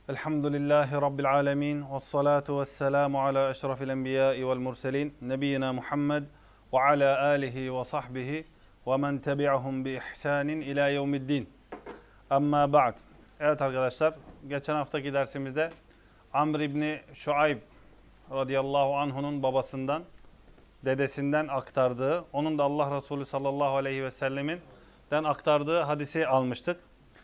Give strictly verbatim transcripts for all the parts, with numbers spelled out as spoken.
Elhamdülillahi Rabbil alemin. Vessalatu vesselamu ala eşrafil enbiyai vel murselin. Nebiyyina Muhammed ve ala alihi ve sahbihi ve men tebi'ahum bi ihsanin ila yevmiddin. Amma ba'd. Evet arkadaşlar, geçen haftaki dersimizde Amr İbni Şuayb radıyallahu anh'unun babasından, dedesinden aktardığı, onun da Allah Resulü sallallahu aleyhi ve sellemin den aktardığı hadisi almıştık.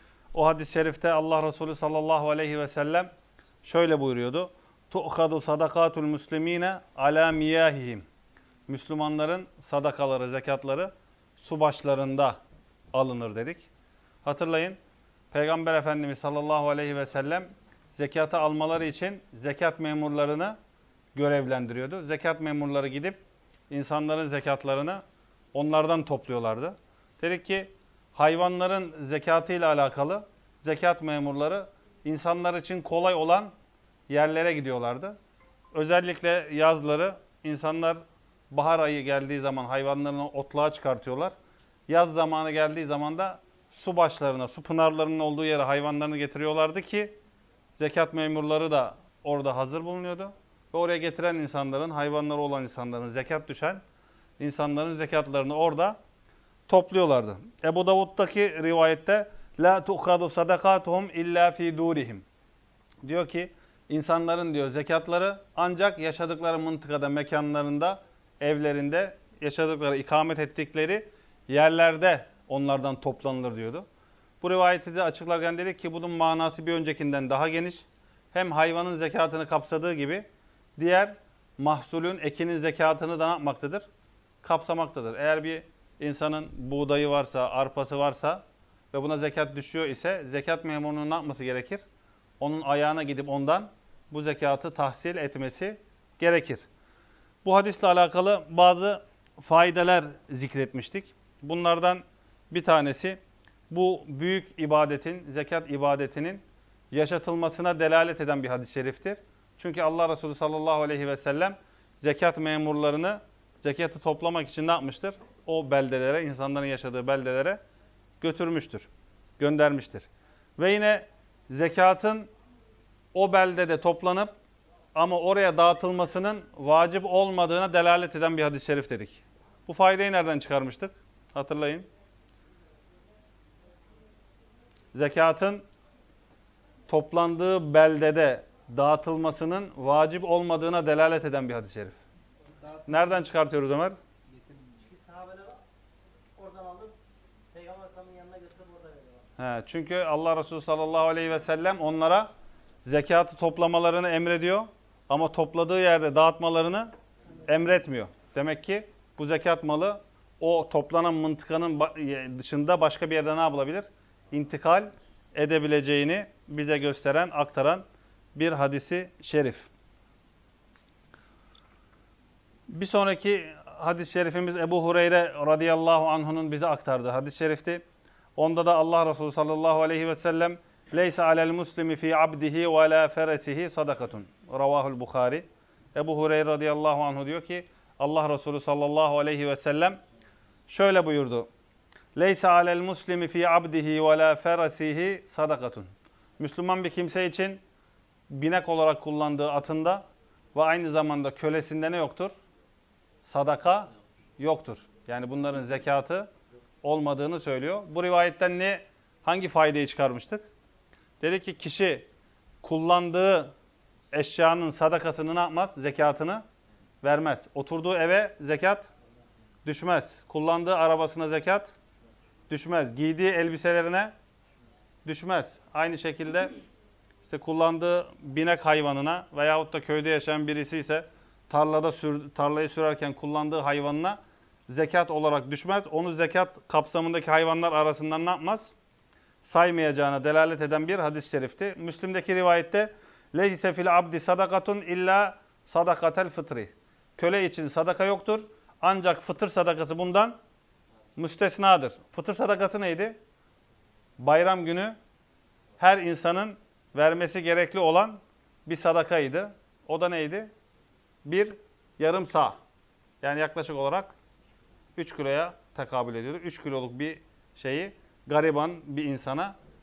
O hadis-i şerifte Allah Resulü sallallahu aleyhi ve sellem şöyle buyuruyordu. Tu'khadu sadakatul muslimine ala miyahihim. Müslümanların sadakaları, zekatları su başlarında alınır dedik. Hatırlayın, Peygamber Efendimiz sallallahu aleyhi ve sellem zekatı almaları için zekat memurlarını görevlendiriyordu. Zekat memurları gidip insanların zekatlarını onlardan topluyorlardı. Dedik ki hayvanların zekatıyla alakalı zekat memurları insanlar için kolay olan yerlere gidiyorlardı. Özellikle yazları insanlar bahar ayı geldiği zaman hayvanlarını otluğa çıkartıyorlar. Yaz zamanı geldiği zaman da su başlarına, su pınarlarının olduğu yere hayvanlarını getiriyorlardı ki zekat memurları da orada hazır bulunuyordu. Ve oraya getiren insanların, hayvanları olan insanların, zekat düşen insanların zekatlarını orada topluyorlardı. Ebu Davud'daki rivayette la tu'khadu sadakatuhum illa fi durihim. Diyor ki insanların diyor zekatları ancak yaşadıkları mıntıkada, mekanlarında, evlerinde, yaşadıkları, ikamet ettikleri yerlerde onlardan toplanılır diyordu. Bu rivayeti de açıklarken dedik ki bunun manası bir öncekinden daha geniş. Hem hayvanın zekatını kapsadığı gibi diğer mahsulün, ekinin zekatını da ne yapmaktadır? Kapsamaktadır. Eğer bir insanın buğdayı varsa, arpası varsa ve buna zekat düşüyor ise zekat memurunun ne yapması gerekir? Onun ayağına gidip ondan bu zekatı tahsil etmesi gerekir. Bu hadisle alakalı bazı faydeler zikretmiştik. Bunlardan bir tanesi bu büyük ibadetin, zekat ibadetinin yaşatılmasına delalet eden bir hadis-i şeriftir. Çünkü Allah Resulü sallallahu aleyhi ve sellem zekat memurlarını zekatı toplamak için ne yapmıştır? O beldelere, insanların yaşadığı beldelere götürmüştür, göndermiştir. Ve yine zekatın o beldede toplanıp ama oraya dağıtılmasının vacip olmadığına delalet eden bir hadis-i şerif dedik. Bu faydayı nereden çıkarmıştık? Hatırlayın. Zekatın toplandığı beldede dağıtılmasının vacip olmadığına delalet eden bir hadis-i şerif. Nereden çıkartıyoruz Ömer? Çünkü sahabeler oradan alıp Peygamber Aleyhisselam'ın yanına götürüp orada veriyorlar. He, çünkü Allah Resulü sallallahu aleyhi ve sellem onlara zekatı toplamalarını emrediyor ama topladığı yerde dağıtmalarını emretmiyor. Demek ki bu zekat malı o toplanan mıntıkanın dışında başka bir yerde ne yapılabilir? İntikal edebileceğini bize gösteren, aktaran bir hadisi şerif. Bir sonraki hadis-i şerifimiz Ebu Hureyre radıyallahu anh'unun bize aktardığı hadis-i şerifti. Onda da Allah Resulü sallallahu aleyhi ve sellem "Leysa alel muslimi fi abdihi ve la feresihi sadakatun." Ravahul Bukhari. Ebu Hureyre radıyallahu anhu diyor ki Allah Resulü sallallahu aleyhi ve sellem şöyle buyurdu. "Leysa alel muslimi fi abdihi ve la feresihi sadakatun." Müslüman bir kimse için binek olarak kullandığı atında ve aynı zamanda kölesinde ne yoktur? Sadaka yoktur. Yani bunların zekatı olmadığını söylüyor. Bu rivayetten ne, hangi faydayı çıkarmıştık? Dedi ki kişi kullandığı eşyanın sadakasını ne yapmaz? Zekatını vermez. Oturduğu eve zekat düşmez. Kullandığı arabasına zekat düşmez. Giydiği elbiselerine düşmez. Aynı şekilde işte kullandığı binek hayvanına veyahut da köyde yaşayan birisi ise tarlada sür, tarlayı sürerken kullandığı hayvanına zekat olarak düşmez. Onu zekat kapsamındaki hayvanlar arasından ne yapmaz? Saymayacağına delalet eden bir hadis-i şerifti. Müslim'deki rivayette "Leyse fil abdi sadakatun illa sadakatel fıtri." Köle için sadaka yoktur. Ancak fıtır sadakası bundan müstesnadır. Fıtır sadakası neydi? Bayram günü her insanın vermesi gerekli olan bir sadakaydı. O da neydi? Bir yarım sağ. Yani yaklaşık olarak üç kiloya tekabül ediyordu. üç kiloluk bir şeyi gariban bir insana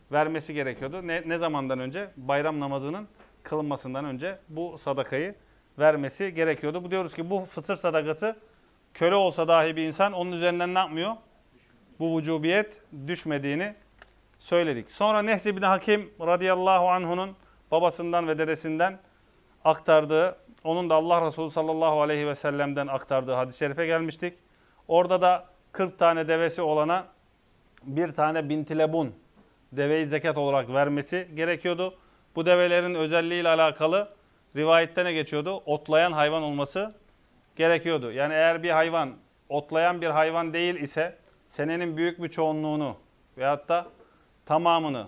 vermesi gerekiyordu. Ne, ne zamandan önce? Bayram namazının kılınmasından önce bu sadakayı vermesi gerekiyordu. Bu diyoruz ki bu fıtır sadakası köle olsa dahi bir insan onun üzerinden ne yapmıyor? Bu vücubiyet düşmediğini söyledik. Sonra Nehs ibn Hakim radıyallahu anh'unun babasından ve dedesinden aktardığı, onun da Allah Resulü sallallahu aleyhi ve sellem'den aktardığı hadis-i şerife gelmiştik. Orada da kırk tane devesi olana bir tane bintilebun deveyi zekat olarak vermesi gerekiyordu. Bu develerin özelliğiyle alakalı rivayette ne geçiyordu? Otlayan hayvan olması gerekiyordu. Yani eğer bir hayvan otlayan bir hayvan değil ise senenin büyük bir çoğunluğunu veyahut da tamamını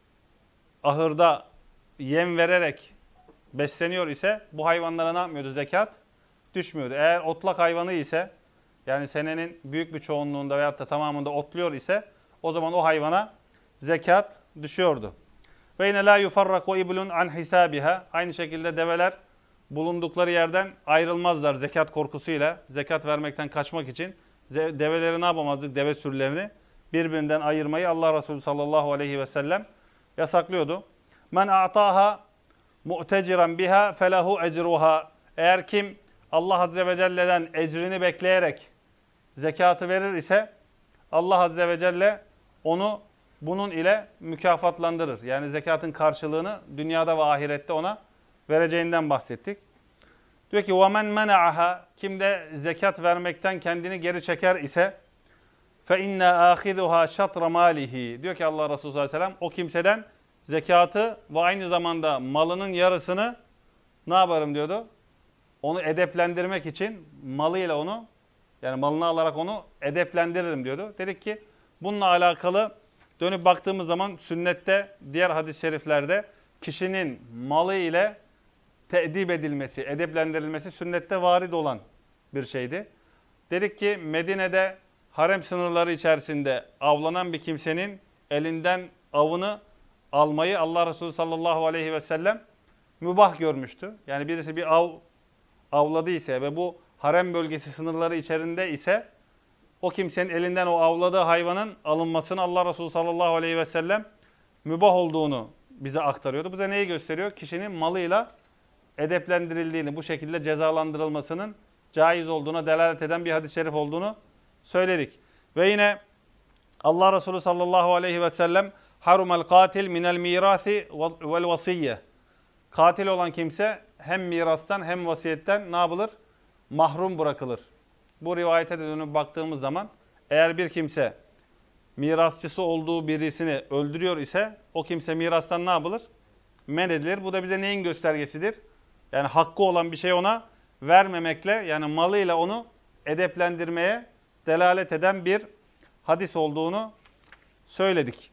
ahırda yem vererek besleniyor ise bu hayvanlara ne yapmıyordu? Zekat düşmüyordu. Eğer otlak hayvanı ise yani senenin büyük bir çoğunluğunda veyahut da tamamında otluyor ise o zaman o hayvana zekat düşüyordu. Ve yine la yufarraku iblun an hisabiha. Aynı şekilde develer bulundukları yerden ayrılmazlar zekat korkusuyla. Zekat vermekten kaçmak için develeri ne yapamazdık? Deve sürülerini birbirinden ayırmayı Allah Resulü sallallahu aleyhi ve sellem yasaklıyordu. Men a'taha mu'teciran biha felahu ecruha. Eğer kim Allah azze ve celle'den ecrini bekleyerek zekatı verir ise Allah azze ve celle onu bunun ile mükafatlandırır. Yani zekatın karşılığını dünyada ve ahirette ona vereceğinden bahsettik. Diyor ki وَمَنْ مَنَعَهَا Kim de zekat vermekten kendini geri çeker ise فَاِنَّا آخِذُهَا شَطْرَ مَالِهِ Diyor ki Allah Resulü sallallahu aleyhi ve sellem o kimseden zekatı ve aynı zamanda malının yarısını ne yaparım diyordu? Onu edeplendirmek için malıyla onu yani malını alarak onu edeplendiririm diyordu. Dedik ki bununla alakalı dönüp baktığımız zaman sünnette diğer hadis-i şeriflerde kişinin malı ile teedip edilmesi, edeplendirilmesi sünnette varid olan bir şeydi. Dedik ki Medine'de harem sınırları içerisinde avlanan bir kimsenin elinden avını almayı Allah Resulü sallallahu aleyhi ve sellem mübah görmüştü. Yani birisi bir av avladıysa ve bu harem bölgesi sınırları içerisinde ise o kimsenin elinden o avladığı hayvanın alınmasını Allah Resulü sallallahu aleyhi ve sellem mübah olduğunu bize aktarıyordu. Bu da neyi gösteriyor? Kişinin malıyla edeplendirildiğini, bu şekilde cezalandırılmasının caiz olduğuna delalet eden bir hadis-i şerif olduğunu söyledik. Ve yine Allah Resulü sallallahu aleyhi ve sellem harumel katil minel mirasi vel vasiyye. Katil olan kimse hem mirastan hem vasiyetten ne yapılır? Mahrum bırakılır. Bu rivayete de dönüp baktığımız zaman eğer bir kimse mirasçısı olduğu birisini öldürüyor ise o kimse mirastan ne yapılır? Men edilir. Bu da bize neyin göstergesidir? Yani hakkı olan bir şey ona vermemekle yani malıyla onu edeplendirmeye delalet eden bir hadis olduğunu söyledik.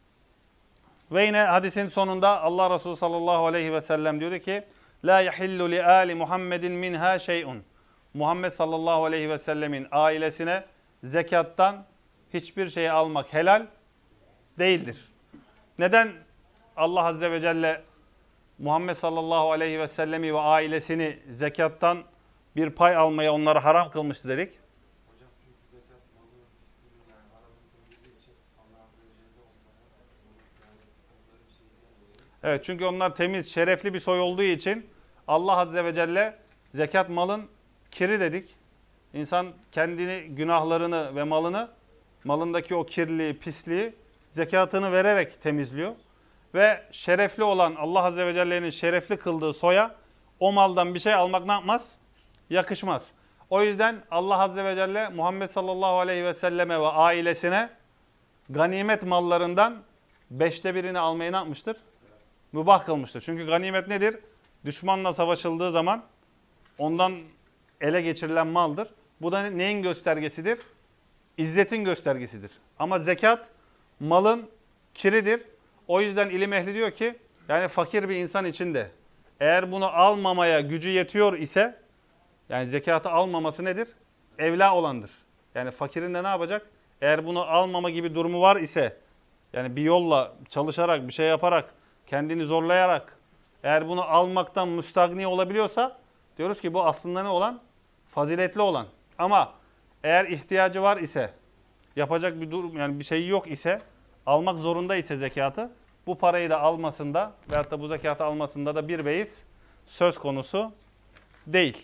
Ve yine hadisin sonunda Allah Resulü sallallahu aleyhi ve sellem diyordu ki La yahillu li ali Muhammedin minha şey'un. Muhammed sallallahu aleyhi ve sellemin ailesine zekattan hiçbir şey almak helal değildir. Neden Allah azze ve celle Muhammed sallallahu aleyhi ve sellemi ve ailesini zekattan bir pay almaya onları haram kılmıştı dedik? Hocam çünkü zekat malı pisliğini yani haramını kıldığı için Allah azze ve celle onlara yani onların şeyinden Evet, çünkü onlar temiz, şerefli bir soy olduğu için Allah azze ve celle zekat malın kiri dedik. İnsan kendini, günahlarını ve malını, malındaki o kirliliği, pisliği zekatını vererek temizliyor. Ve şerefli olan Allah azze ve celle'nin şerefli kıldığı soya o maldan bir şey almak ne yapmaz? Yakışmaz. O yüzden Allah azze ve celle Muhammed sallallahu aleyhi ve selleme ve ailesine ganimet mallarından beşte birini almayı ne yapmıştır? Mübah kılmıştır. Çünkü ganimet nedir? Düşmanla savaşıldığı zaman ondan ele geçirilen maldır. Bu da neyin göstergesidir? İzzetin göstergesidir. Ama zekat malın kiridir. O yüzden ilim ehli diyor ki yani fakir bir insan için de eğer bunu almamaya gücü yetiyor ise yani zekatı almaması nedir? Evla olandır. Yani fakirin de ne yapacak? Eğer bunu almama gibi durumu var ise yani bir yolla çalışarak bir şey yaparak kendini zorlayarak eğer bunu almaktan müstagni olabiliyorsa diyoruz ki bu aslında ne olan? Faziletli olan. Ama eğer ihtiyacı var ise yapacak bir durum yani bir şey yok ise almak zorunda ise zekatı bu parayı da almasında veyahut da bu zekatı almasında da bir beis söz konusu değil.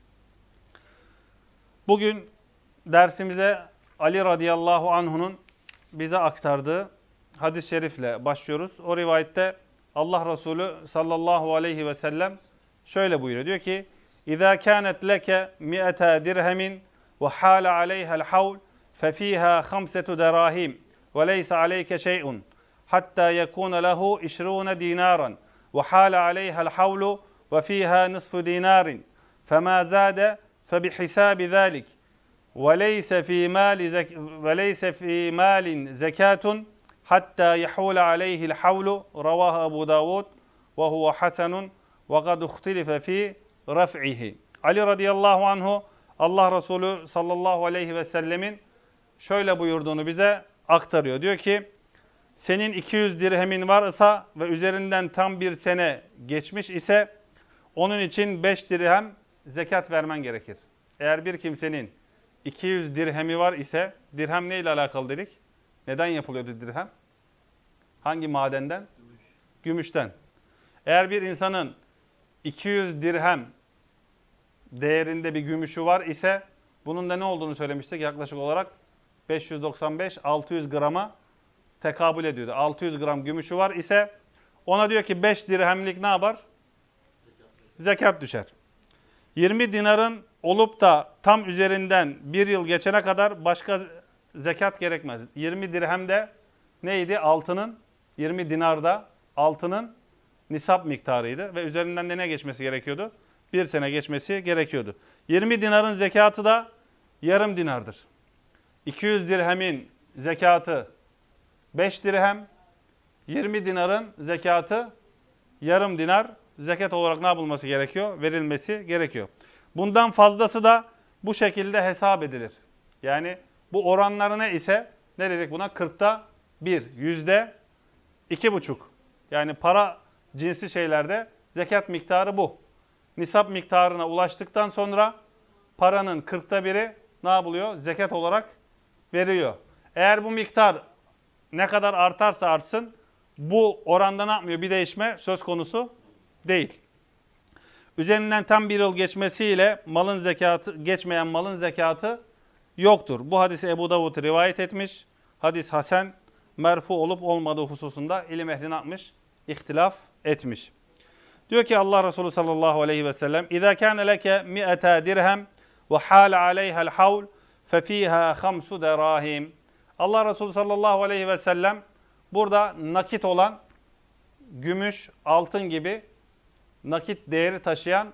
Bugün dersimize Ali radıyallahu anhu'nun bize aktardığı hadis-i şerifle başlıyoruz. O rivayette Allah Resulü sallallahu aleyhi ve sellem şöyle buyuruyor. Diyor ki: "İzâ kânet leke mi'ete dirhemin ve hâle aleyhel havl fefîhâ khamsetu derâhim ve leyse aleyke şey'un hattâ yekûne lehu işrûne dinâran ve hâle aleyhel havlu ve fîhâ nisfu dinârin femâ zâde febihisâbi zâlik ve leyse fî mâli ve leyse fî mâlin zekâtun hatta yahul aleyhi'l havlu." Ravahu Ebu Davud ve huve hasenun ve kad ihtilfe fi raf'ihi. Ali radıyallahu anhu Allah Resulü sallallahu aleyhi ve sellemin şöyle buyurduğunu bize aktarıyor. Diyor ki: "Senin iki yüz dirhemin varsa ve üzerinden tam bir sene geçmiş ise onun için beş dirhem zekat vermen gerekir." Eğer bir kimsenin iki yüz dirhemi var ise, dirhem neyle alakalı dedik? Neden yapılıyordu dirhem? Hangi madenden? Gümüş. Gümüşten. Eğer bir insanın iki yüz dirhem değerinde bir gümüşü var ise bunun da ne olduğunu söylemiştik? Yaklaşık olarak beş yüz doksan beş altı yüz grama tekabül ediyordu. altı yüz gram gümüşü var ise ona diyor ki beş dirhemlik ne yapar? Zekat düşer. yirmi dinarın olup da tam üzerinden bir yıl geçene kadar başka zekat gerekmez. yirmi dirhem de neydi? Altının, yirmi dinarda altının nisap miktarıydı. Ve üzerinden de ne geçmesi gerekiyordu? Bir sene geçmesi gerekiyordu. yirmi dinarın zekatı da yarım dinardır. iki yüz dirhemin zekatı beş dirhem, yirmi dinarın zekatı yarım dinar zekat olarak ne yapılması gerekiyor? Verilmesi gerekiyor. Bundan fazlası da bu şekilde hesap edilir. Yani bu oranları ne ise ne dedik buna? kırkta bir, yüzde iki buçuk. Yani para cinsi şeylerde zekat miktarı bu. Nisap miktarına ulaştıktan sonra paranın kırkta biri ne yapılıyor? Zekat olarak veriliyor. Eğer bu miktar ne kadar artarsa artsın bu oranda ne yapmıyor? Bir değişme söz konusu değil. Üzerinden tam bir yıl geçmesiyle malın zekatı, geçmeyen malın zekatı yoktur. Bu hadisi Ebu Davud rivayet etmiş. Hadis hasen, merfu olup olmadığı hususunda ilim ehli ne yapmış? İhtilaf etmiş. Diyor ki Allah Resulü sallallahu aleyhi ve sellem: "İzâ kâne leke mi'ete dirhem ve hâle aleyhel havl fefîhâ khamsu derâhim." Allah Resulü sallallahu aleyhi ve sellem burada nakit olan gümüş, altın gibi nakit değeri taşıyan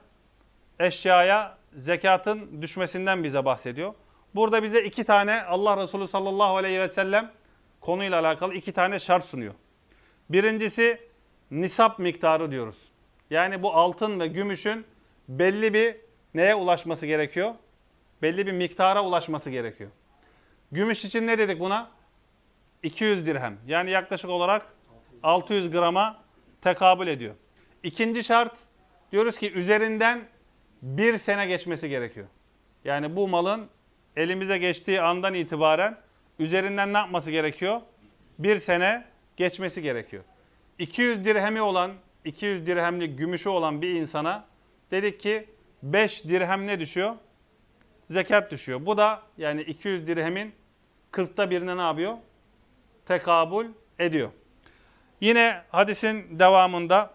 eşyaya zekatın düşmesinden bize bahsediyor. Burada bize iki tane Allah Resulü sallallahu aleyhi ve sellem konuyla alakalı iki tane şart sunuyor. Birincisi nisap miktarı diyoruz. Yani bu altın ve gümüşün belli bir neye ulaşması gerekiyor? Belli bir miktara ulaşması gerekiyor. Gümüş için ne dedik buna? iki yüz dirhem. Yani yaklaşık olarak altı yüz grama tekabül ediyor. İkinci şart, diyoruz ki üzerinden bir sene geçmesi gerekiyor. Yani bu malın elimize geçtiği andan itibaren üzerinden ne yapması gerekiyor? Bir sene geçmesi gerekiyor. iki yüz dirhemi olan, iki yüz dirhemlik gümüşü olan bir insana dedik ki beş dirhem ne düşüyor? Zekat düşüyor. Bu da yani iki yüz dirhemin kırkta birine ne yapıyor? Tekabül ediyor. Yine hadisin devamında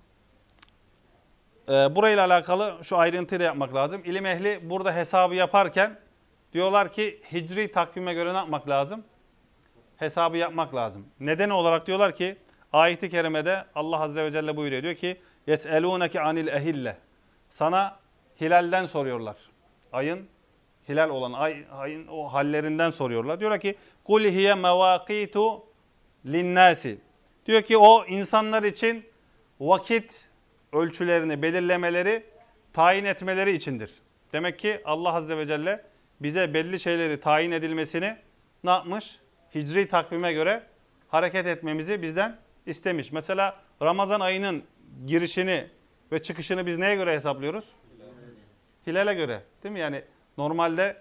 e, burayla alakalı şu ayrıntıyı da yapmak lazım. İlim ehli burada hesabı yaparken diyorlar ki hicri takvime göre ne yapmak lazım? Hesabı yapmak lazım. Nedeni olarak diyorlar ki ayet-i kerimede Allah Azze ve Celle buyuruyor. Diyor ki يَسْأَلُونَكِ عَنِ الْاَهِلَّةِ Sana hilalden soruyorlar. Ayın hilal olan ay, ayın o hallerinden soruyorlar. Diyorlar ki قُلْ هِيَ مَوَاقِيتُ لِلنَّاسِ Diyor ki o insanlar için vakit ölçülerini, belirlemeleri, tayin etmeleri içindir. Demek ki Allah Azze ve Celle bize belli şeyleri tayin edilmesini ne yapmış? Hicri takvime göre hareket etmemizi bizden istemiş. Mesela Ramazan ayının girişini ve çıkışını biz neye göre hesaplıyoruz? Hilale göre. Değil mi? Yani normalde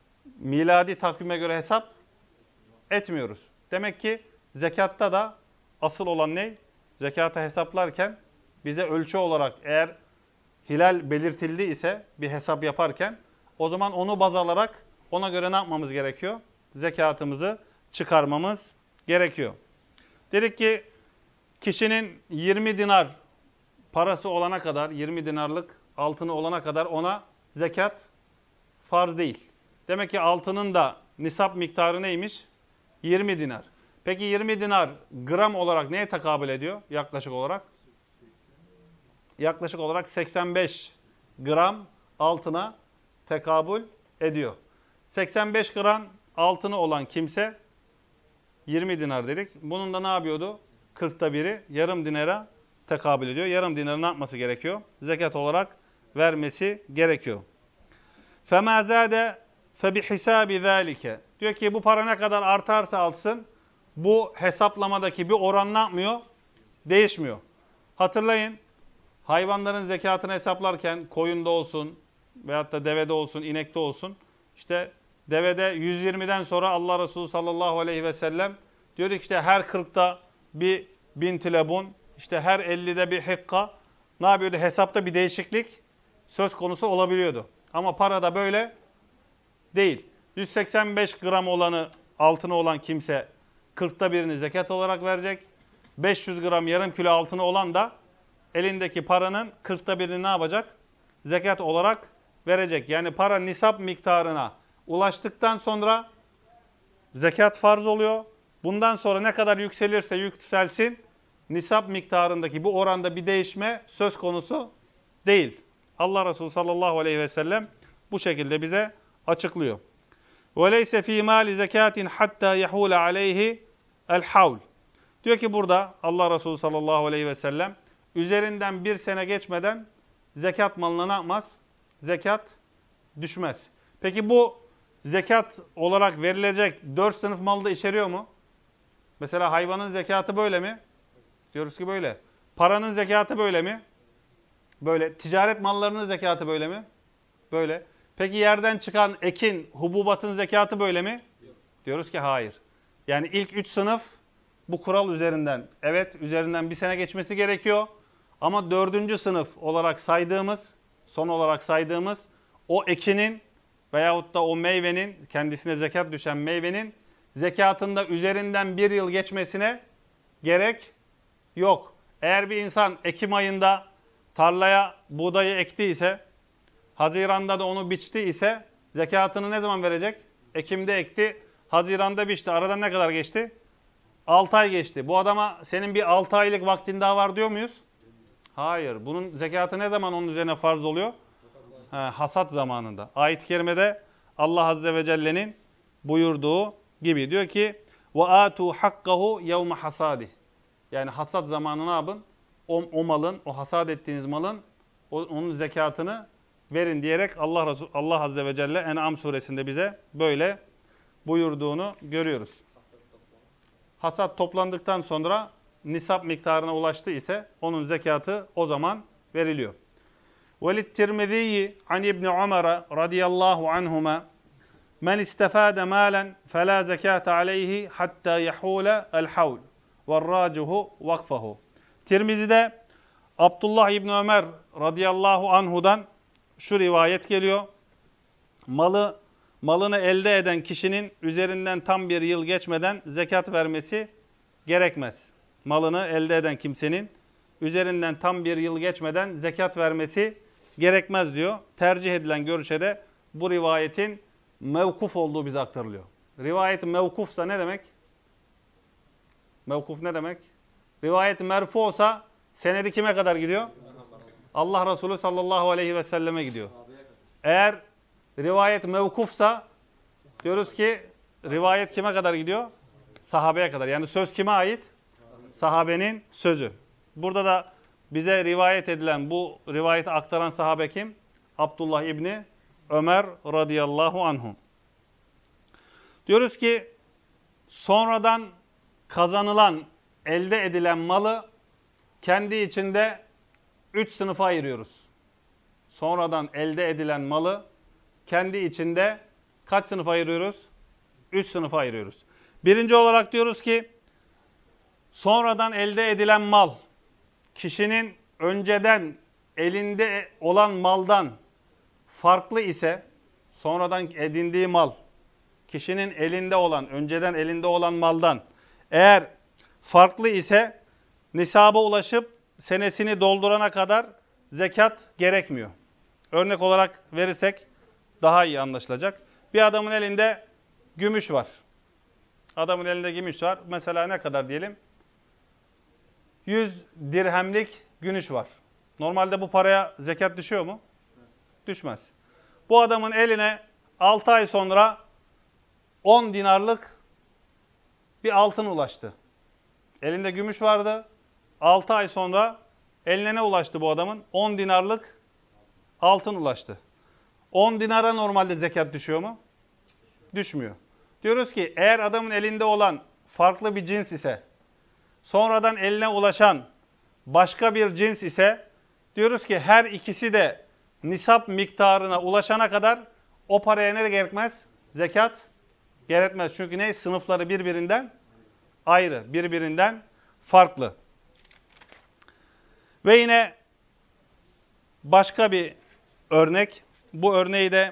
miladi takvime göre hesap etmiyoruz. Demek ki zekatta da asıl olan ne? Zekatı hesaplarken bize ölçü olarak eğer hilal belirtildi ise bir hesap yaparken o zaman onu baz alarak ona göre ne yapmamız gerekiyor? Zekatımızı çıkarmamız gerekiyor. Dedik ki kişinin yirmi dinar parası olana kadar, yirmi dinarlık altını olana kadar ona zekat farz değil. Demek ki altının da nisap miktarı neymiş? yirmi dinar. Peki yirmi dinar gram olarak neye tekabül ediyor yaklaşık olarak? Yaklaşık olarak seksen beş gram altına tekabül ediyor. seksen beş gram altını olan kimse yirmi dinar dedik. Bunun da ne yapıyordu? kırkta biri yarım dinara tekabül ediyor. Yarım dinarı ne yapması gerekiyor? Zekat olarak vermesi gerekiyor. فَمَا زَادَ فَبِحِسَابِ ذَٰلِكَ Diyor ki bu para ne kadar artarsa alsın, bu hesaplamadaki bir oran ne yapmıyor? Değişmiyor. Hatırlayın, hayvanların zekatını hesaplarken koyunda olsun veyahut da devede olsun, inekte olsun, işte devede yüz yirmiden sonra Allah Resulü sallallahu aleyhi ve sellem diyordu ki işte her kırkta bir binti lebun, işte her ellide bir hikka, ne yapıyordu? Hesapta bir değişiklik söz konusu olabiliyordu. Ama parada böyle değil. yüz seksen beş gram olanı, altını olan kimse kırkta birini zekat olarak verecek. beş yüz gram yarım kilo altını olan da elindeki paranın kırkta birini ne yapacak? Zekat olarak verecek. Yani para nisap miktarına ulaştıktan sonra zekat farz oluyor. Bundan sonra ne kadar yükselirse yükselsin, nisap miktarındaki bu oranda bir değişme söz konusu değil. Allah Resulü sallallahu aleyhi ve sellem bu şekilde bize açıklıyor. وَلَيْسَ ف۪ي مَالِ زَكَاتٍ حَتَّى يَحُولَ عَلَيْهِ الْحَوْلِ Diyor ki burada Allah Resulü sallallahu aleyhi ve sellem üzerinden bir sene geçmeden zekat malına ne yapmaz? Zekat düşmez. Peki bu zekat olarak verilecek dört sınıf malı da içeriyor mu? Mesela hayvanın zekatı böyle mi? Diyoruz ki böyle. Paranın zekatı böyle mi? Böyle. Ticaret mallarının zekatı böyle mi? Böyle. Peki yerden çıkan ekin, hububatın zekatı böyle mi? Yok. Diyoruz ki hayır. Yani ilk üç sınıf bu kural üzerinden, evet üzerinden bir sene geçmesi gerekiyor. Ama dördüncü sınıf olarak saydığımız, son olarak saydığımız o ekinin veyahut da o meyvenin, kendisine zekat düşen meyvenin zekatında üzerinden bir yıl geçmesine gerek yok. Eğer bir insan Ekim ayında tarlaya buğdayı ektiyse, Haziran'da da onu biçti ise zekatını ne zaman verecek? Ekim'de ekti, Haziran'da biçti. Aradan ne kadar geçti? altı ay geçti. Bu adama senin bir altı aylık vaktin daha var diyor muyuz? Hayır. Bunun zekatı ne zaman onun üzerine farz oluyor? Ha, hasat zamanında. Ayet-i kerimede Allah Azze ve Celle'nin buyurduğu gibi diyor ki وَآتُوا حَقَّهُ يَوْمَ حَسَادِهِ Yani hasat zamanı ne yapın? O, o malın, o hasat ettiğiniz malın o, onun zekatını verin diyerek Allah Resul, Allah Azze ve Celle En'am suresinde bize böyle buyurduğunu görüyoruz. Hasat toplandıktan sonra nisap miktarına ulaştı ise onun zekatı o zaman veriliyor. وَلِلْتِرْمِذِيِّ عَنْ اِبْنِ عُمَرَ رَضِيَ اللّٰهُ عَنْهُمَا مَنْ اِسْتَفَادَ مَالًا فَلَا زَكَاةَ عَلَيْهِ حَتَّى يَحُولَ الْحَوْلِ وَالرَّاجِهُ وَقْفَهُ Tirmizi'de Abdullah İbni Ömer radıyallahu anhudan şu rivayet geliyor. Malı malını elde eden kişinin üzerinden tam bir yıl geçmeden zekat vermesi gerekmez. Malını elde eden kimsenin üzerinden tam bir yıl geçmeden zekat vermesi gerekmez diyor. Tercih edilen görüşe de bu rivayetin mevkuf olduğu bize aktarılıyor. Rivayet mevkufsa ne demek? Mevkuf ne demek? Rivayet merfu olsa senedi kime kadar gidiyor? Allah Resulü sallallahu aleyhi ve selleme gidiyor. Eğer rivayet mevkufsa diyoruz ki rivayet kime kadar gidiyor? Sahabeye kadar. Yani söz kime ait? Sahabenin sözü. Burada da bize rivayet edilen, bu rivayeti aktaran sahabe kim? Abdullah İbni Ömer radıyallahu anhu. Diyoruz ki sonradan kazanılan, elde edilen malı kendi içinde üç sınıfa ayırıyoruz. Sonradan elde edilen malı kendi içinde kaç sınıfa ayırıyoruz? Üç sınıfa ayırıyoruz. Birinci olarak diyoruz ki sonradan elde edilen mal, kişinin önceden elinde olan maldan farklı ise, sonradan edindiği mal, kişinin elinde olan, önceden elinde olan maldan eğer farklı ise, nisaba ulaşıp senesini doldurana kadar zekat gerekmiyor. Örnek olarak verirsek daha iyi anlaşılacak. Bir adamın elinde gümüş var. Adamın elinde gümüş var. Mesela ne kadar diyelim? yüz dirhemlik gümüş var. Normalde bu paraya zekat düşüyor mu? Düşmez. Bu adamın eline altı ay sonra on dinarlık bir altın ulaştı. Elinde gümüş vardı. altı ay sonra eline ne ulaştı bu adamın? on dinarlık altın ulaştı. on dinara normalde zekat düşüyor mu? Düşmüyor. Diyoruz ki eğer adamın elinde olan farklı bir cins ise, sonradan eline ulaşan başka bir cins ise, diyoruz ki her ikisi de nisap miktarına ulaşana kadar o paraya ne gerekmez? Zekat gerekmez. Çünkü ne? Sınıfları birbirinden ayrı, birbirinden farklı. Ve yine başka bir örnek. Bu örneği de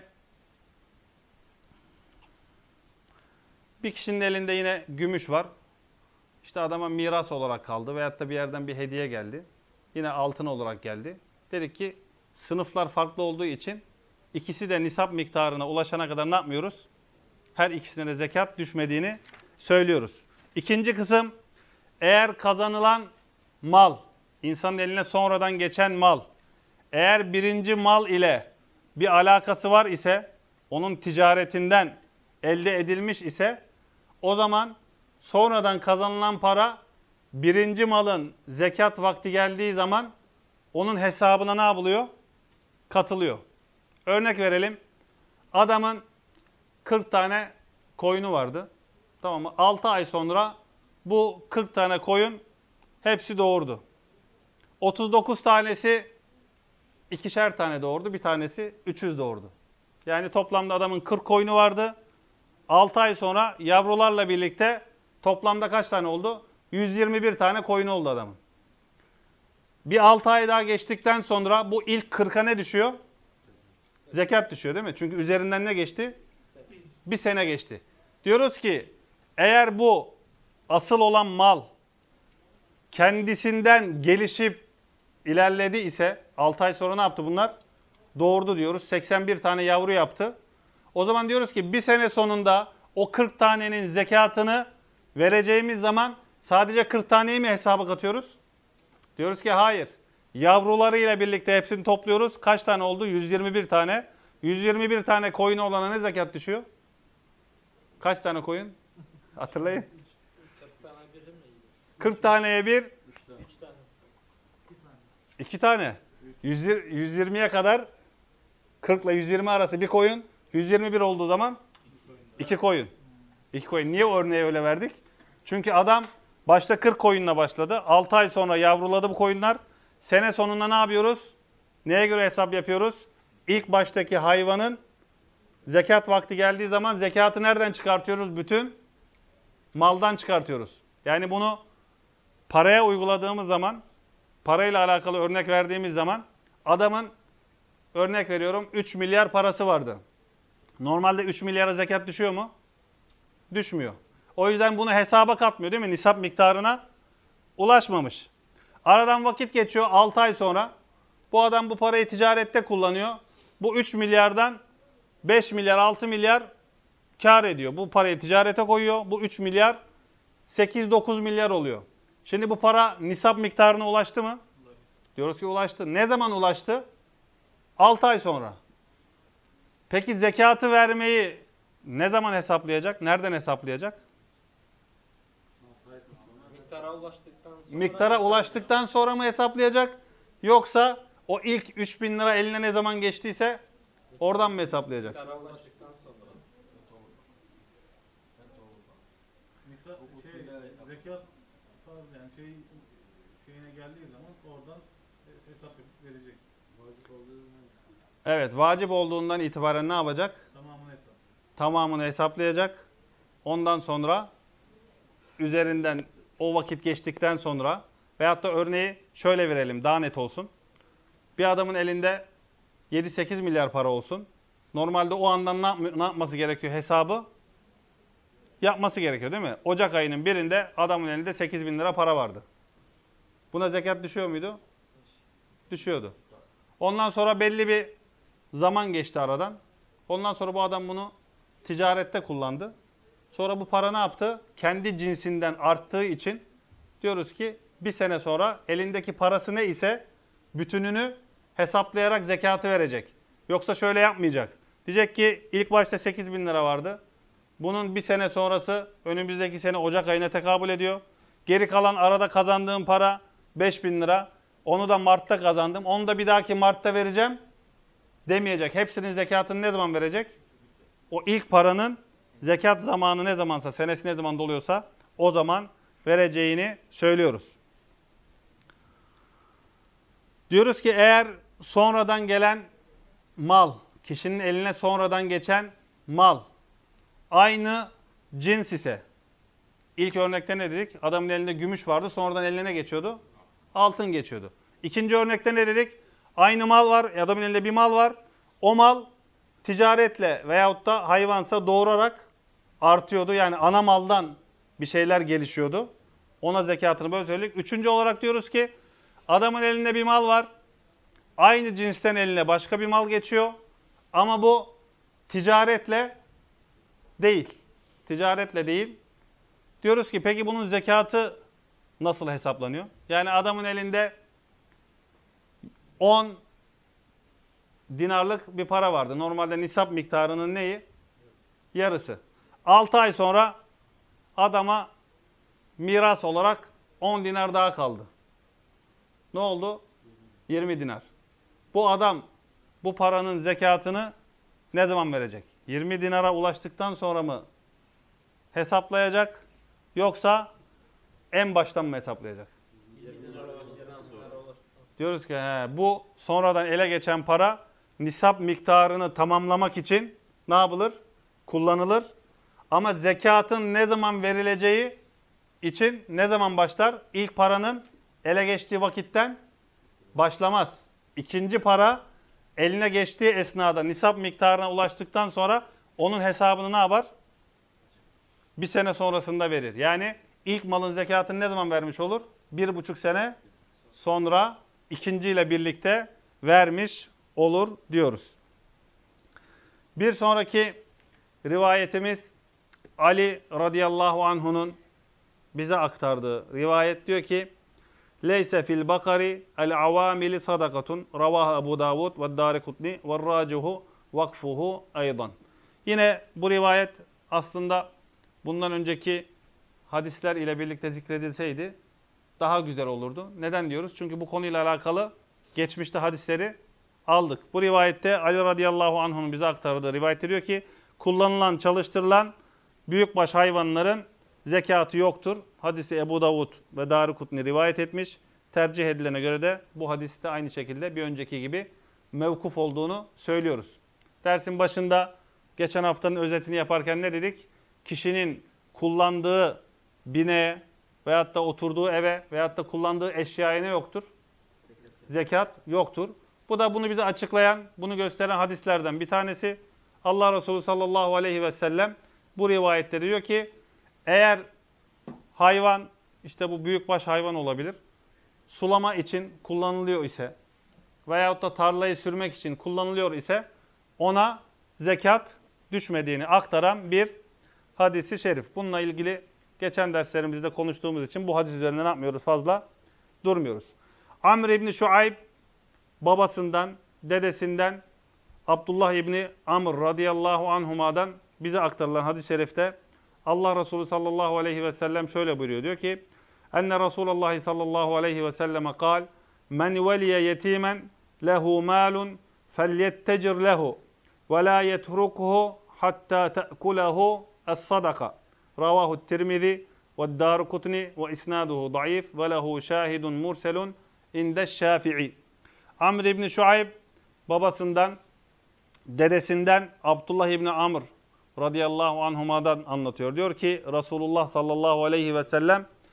bir kişinin elinde yine gümüş var. İşte adama miras olarak kaldı veyahut da bir yerden bir hediye geldi. Yine altın olarak geldi. Dedik ki sınıflar farklı olduğu için ikisi de nisap miktarına ulaşana kadar ne yapmıyoruz? Her ikisine de zekat düşmediğini söylüyoruz. İkinci kısım, eğer kazanılan mal, insanın eline sonradan geçen mal, eğer birinci mal ile bir alakası var ise, onun ticaretinden elde edilmiş ise, o zaman sonradan kazanılan para birinci malın zekat vakti geldiği zaman onun hesabına ne yapılıyor? Katılıyor. Örnek verelim. Adamın kırk tane koyunu vardı. Tamam mı? altı ay sonra bu kırk tane koyun hepsi doğurdu. otuz dokuz tanesi ikişer tane doğurdu. Bir tanesi üç yüz doğurdu. Yani toplamda adamın kırk koyunu vardı. altı ay sonra yavrularla birlikte toplamda kaç tane oldu? yüz yirmi bir tane koyunu oldu adamın. Bir altı ay daha geçtikten sonra bu ilk kırka ne düşüyor? Zekat düşüyor değil mi? Çünkü üzerinden ne geçti? Bir sene geçti. Diyoruz ki eğer bu asıl olan mal kendisinden gelişip ilerledi ise, altı ay sonra ne yaptı bunlar? Doğurdu diyoruz. seksen bir tane yavru yaptı. O zaman diyoruz ki bir sene sonunda o kırk tanenin zekatını vereceğimiz zaman sadece kırk taneyi mi hesaba katıyoruz? Diyoruz ki hayır. Yavrularıyla birlikte hepsini topluyoruz. Kaç tane oldu? yüz yirmi bir tane. yüz yirmi bir tane koyunu olana ne zekat düşüyor? Kaç tane koyun? Hatırlayın. kırk taneye bir. iki tane. yüz yirmiye kadar kırk ile yüz yirmi arası bir koyun. yüz yirmi bir olduğu zaman iki koyun. iki koyun. Niye o örneği öyle verdik? Çünkü adam başta kırk koyunla başladı. altı ay sonra yavruladı bu koyunlar. Sene sonunda ne yapıyoruz? Neye göre hesap yapıyoruz? İlk baştaki hayvanın zekat vakti geldiği zaman zekatı nereden çıkartıyoruz? Bütün maldan çıkartıyoruz. Yani bunu paraya uyguladığımız zaman, parayla alakalı örnek verdiğimiz zaman adamın, örnek veriyorum, üç milyar parası vardı. Normalde üç milyara zekat düşüyor mu? Düşmüyor. O yüzden bunu hesaba katmıyor değil mi? Nisap miktarına ulaşmamış. Aradan vakit geçiyor altı ay sonra. Bu adam bu parayı ticarette kullanıyor. Bu üç milyardan beş milyar, altı milyar kar ediyor. Bu parayı ticarete koyuyor. Bu üç milyar sekiz dokuz milyar oluyor. Şimdi bu para nisap miktarına ulaştı mı? Diyoruz ki ulaştı. Ne zaman ulaştı? altı ay sonra. Peki zekatı vermeyi ne zaman hesaplayacak? Nereden hesaplayacak? Miktara ulaştıktan sonra... Miktara ulaştıktan sonra mı hesaplayacak? Yoksa o ilk üç bin lira eline ne zaman geçtiyse oradan mı hesaplayacak? Miktara ulaştıktan sonra. Misal şey, zekat farz yani şey şeyine geldiği zaman oradan hesap yapıp verecek. Vacip olduğundan. Evet, vacip olduğundan itibaren ne yapacak? Tamamını hesap. Tamamını hesaplayacak. Ondan sonra üzerinden o vakit geçtikten sonra veyahut da örneği şöyle verelim daha net olsun. Bir adamın elinde yedi sekiz milyar para olsun. Normalde o andan ne, yap ne yapması gerekiyor hesabı? Yapması gerekiyor değil mi? Ocak ayının birinde adamın elinde sekiz bin lira para vardı. Buna zekat düşüyor muydu? Düşüyordu. Ondan sonra belli bir zaman geçti aradan. Ondan sonra bu adam bunu ticarette kullandı. Sonra bu para ne yaptı? Kendi cinsinden arttığı için diyoruz ki bir sene sonra elindeki parası ne ise bütününü hesaplayarak zekatı verecek. Yoksa şöyle yapmayacak. Diyecek ki ilk başta sekiz bin lira vardı. Bunun bir sene sonrası önümüzdeki sene Ocak ayına tekabül ediyor. Geri kalan arada kazandığım para beş bin lira. Onu da Mart'ta kazandım. Onu da bir dahaki Mart'ta vereceğim demeyecek. Hepsinin zekatını ne zaman verecek? O ilk paranın zekat zamanı ne zamansa, senesi ne zaman doluyorsa o zaman vereceğini söylüyoruz. Diyoruz ki eğer sonradan gelen mal, kişinin eline sonradan geçen mal aynı cins ise, ilk örnekte ne dedik? Adamın elinde gümüş vardı, sonradan eline ne geçiyordu? Altın geçiyordu. İkinci örnekte ne dedik? Aynı mal var, adamın elinde bir mal var. O mal ticaretle veyahut da hayvansa doğurarak artıyordu. Yani ana maldan bir şeyler gelişiyordu. Ona zekatını böyle söyledik. Üçüncü olarak diyoruz ki adamın elinde bir mal var. Aynı cinsten eline başka bir mal geçiyor. Ama bu ticaretle değil. Ticaretle değil. Diyoruz ki peki bunun zekatı nasıl hesaplanıyor? Yani adamın elinde on dinarlık bir para vardı. Normalde nisap miktarının neyi? Yarısı. altı ay sonra adama miras olarak on dinar daha kaldı. Ne oldu? yirmi dinar. Bu adam bu paranın zekatını ne zaman verecek? yirmi dinara ulaştıktan sonra mı hesaplayacak? Yoksa en baştan mı hesaplayacak? Diyoruz ki he, bu sonradan ele geçen para nisap miktarını tamamlamak için ne yapılır? Kullanılır. Ama zekatın ne zaman verileceği için ne zaman başlar? İlk paranın ele geçtiği vakitten başlamaz. İkinci para eline geçtiği esnada nisap miktarına ulaştıktan sonra onun hesabını ne yapar? Bir sene sonrasında verir. Yani ilk malın zekatını ne zaman vermiş olur? Bir buçuk sene sonra ikinciyle birlikte vermiş olur diyoruz. Bir sonraki rivayetimiz Ali radıyallahu anhu'nun bize aktardığı rivayet diyor ki Leyse fil bakari el avamili sadakatun ravaha Ebu Davud ve Darikutni ve racihu vakfuhu aydan. Yine bu rivayet aslında bundan önceki hadisler ile birlikte zikredilseydi daha güzel olurdu. Neden diyoruz? Çünkü bu konuyla alakalı geçmişte hadisleri aldık. Bu rivayette Ali radıyallahu anh'un bize aktardığı rivayette diyor ki kullanılan, çalıştırılan büyükbaş hayvanların zekatı yoktur. Hadisi Ebu Davud ve Darikutni rivayet etmiş. Tercih edilene göre de bu hadiste aynı şekilde bir önceki gibi mevkuf olduğunu söylüyoruz. Dersin başında geçen haftanın özetini yaparken ne dedik? Kişinin kullandığı bineğe veyahut da oturduğu eve veyahut da kullandığı eşyaya ne yoktur? Zekat yoktur. Bu da bunu bize açıklayan, bunu gösteren hadislerden bir tanesi. Allah Resulü sallallahu aleyhi ve sellem bu rivayette diyor ki eğer hayvan, işte bu büyükbaş hayvan olabilir, sulama için kullanılıyor ise veyahut da tarlayı sürmek için kullanılıyor ise ona zekat düşmediğini aktaran bir hadisi şerif. Bununla ilgili geçen derslerimizde konuştuğumuz için bu hadis üzerinde ne yapmıyoruz? Fazla durmuyoruz. Amr İbni Şuayb babasından, dedesinden Abdullah İbni Amr radıyallahu anhuma'dan bize aktarılan hadis-i şerifte Allah Resulü sallallahu aleyhi ve sellem şöyle buyuruyor. Diyor ki enne Resulullah sallallahu aleyhi ve selleme kal men veliye yetimen lehu malun felyettecir lehu ve la yetrukhu hatta te'kulehu es-sadaka. Ravahu Tirmizi ve Darukutni ve isnaduhu zayıf ve lehu şahidun murselun inde'ş-Şafii. Amr İbni Şuayb babasından, dedesinden Abdullah İbni Amr radıyallahu anhuma'dan anlatıyor. Diyor ki Resulullah sallallahu aleyhi ve sellem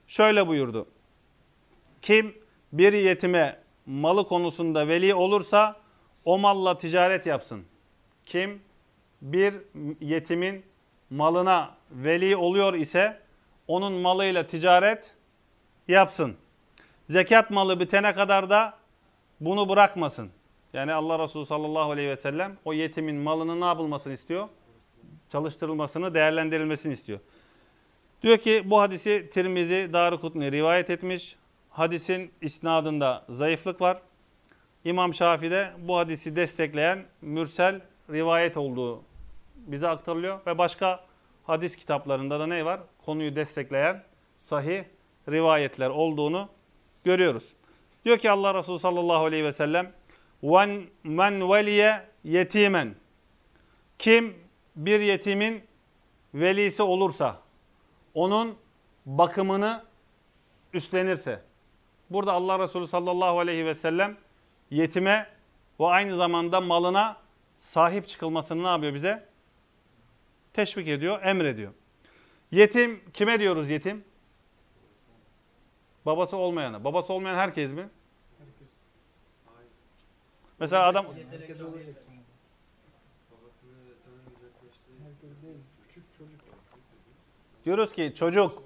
şöyle buyurdu. Kim bir yetime malı konusunda veli olursa o malla ticaret yapsın. Kim bir yetimin malına veli oluyor ise onun malıyla ticaret yapsın. Zekat malı bitene kadar da bunu bırakmasın. Yani Allah Resulü sallallahu aleyhi ve sellem o yetimin malının ne yapılmasını istiyor? Çalıştırılmasını, değerlendirilmesini istiyor. Diyor ki bu hadisi Tirmizi, Darukutni rivayet etmiş. Hadisin isnadında zayıflık var. İmam Şafii de bu hadisi destekleyen mürsel rivayet olduğu bize aktarılıyor. Ve başka hadis kitaplarında da ne var? Konuyu destekleyen sahih rivayetler olduğunu görüyoruz. Diyor ki Allah Resulü sallallahu aleyhi ve sellem men veliye yetimen, kim bir yetimin velisi olursa, onun bakımını üstlenirse. Burada Allah Resulü sallallahu aleyhi ve sellem yetime ve aynı zamanda malına sahip çıkılmasını ne yapıyor bize? Teşvik ediyor, emrediyor. Yetim, kime diyoruz yetim? Babası olmayana. Babası olmayan herkes mi? Herkes. Hayır. Mesela adam... Herkes olacak. Babasını tanımayacaklaştığı. Herkes değil, küçük çocuk. Diyoruz ki çocuk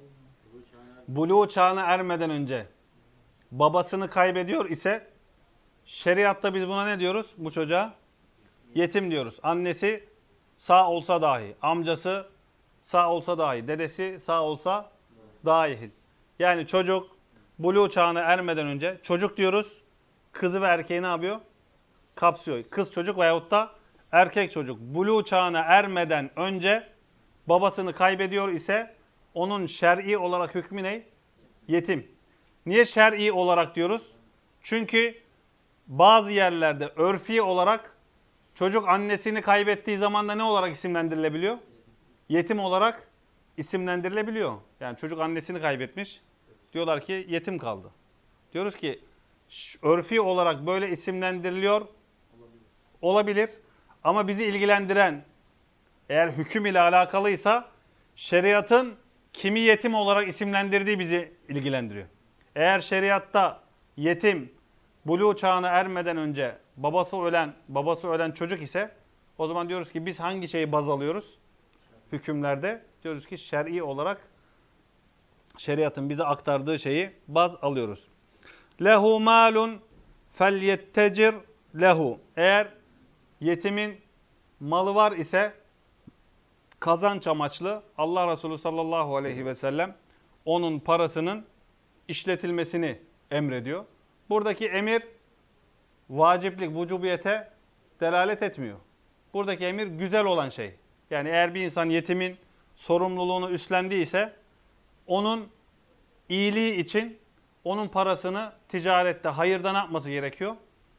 buluğ çağına ermeden önce babasını kaybediyor ise şeriatta biz buna ne diyoruz? Bu çocuğa yetim diyoruz. Annesi sağ olsa dahi, amcası sağ olsa dahi, dedesi sağ olsa dahil. Yani çocuk buluğ çağına ermeden önce çocuk diyoruz. Kızı ve erkeği ne yapıyor? Kapsıyor. Kız çocuk veyahut da erkek çocuk buluğ çağına ermeden önce babasını kaybediyor ise onun şer'i olarak hükmü ne? Yetim. Niye şer'i olarak diyoruz? Çünkü bazı yerlerde örfi olarak çocuk annesini kaybettiği zaman da ne olarak isimlendirilebiliyor? Yetim olarak isimlendirilebiliyor. Yani çocuk annesini kaybetmiş. Diyorlar ki yetim kaldı. Diyoruz ki örfi olarak böyle isimlendiriliyor. Olabilir. Ama bizi ilgilendiren, eğer hüküm ile alakalıysa şeriatın kimi yetim olarak isimlendirdiği bizi ilgilendiriyor. Eğer şeriatta yetim buluğ çağına ermeden önce babası ölen, babası ölen çocuk ise o zaman diyoruz ki biz hangi şeyi baz alıyoruz? Hükümlerde diyoruz ki şer'i olarak şeriatın bize aktardığı şeyi baz alıyoruz. Lehu malun felyettecir lehu. Eğer yetimin malı var ise kazanç amaçlı Allah Resulü sallallahu aleyhi ve sellem onun parasının işletilmesini emrediyor. Buradaki emir vaciplik, vücubiyete delalet etmiyor. Buradaki emir güzel olan şey. Yani eğer bir insan yetimin sorumluluğunu üstlendiyse onun iyiliği için onun parasını ticarette, hayırda ne yapması gerekiyor?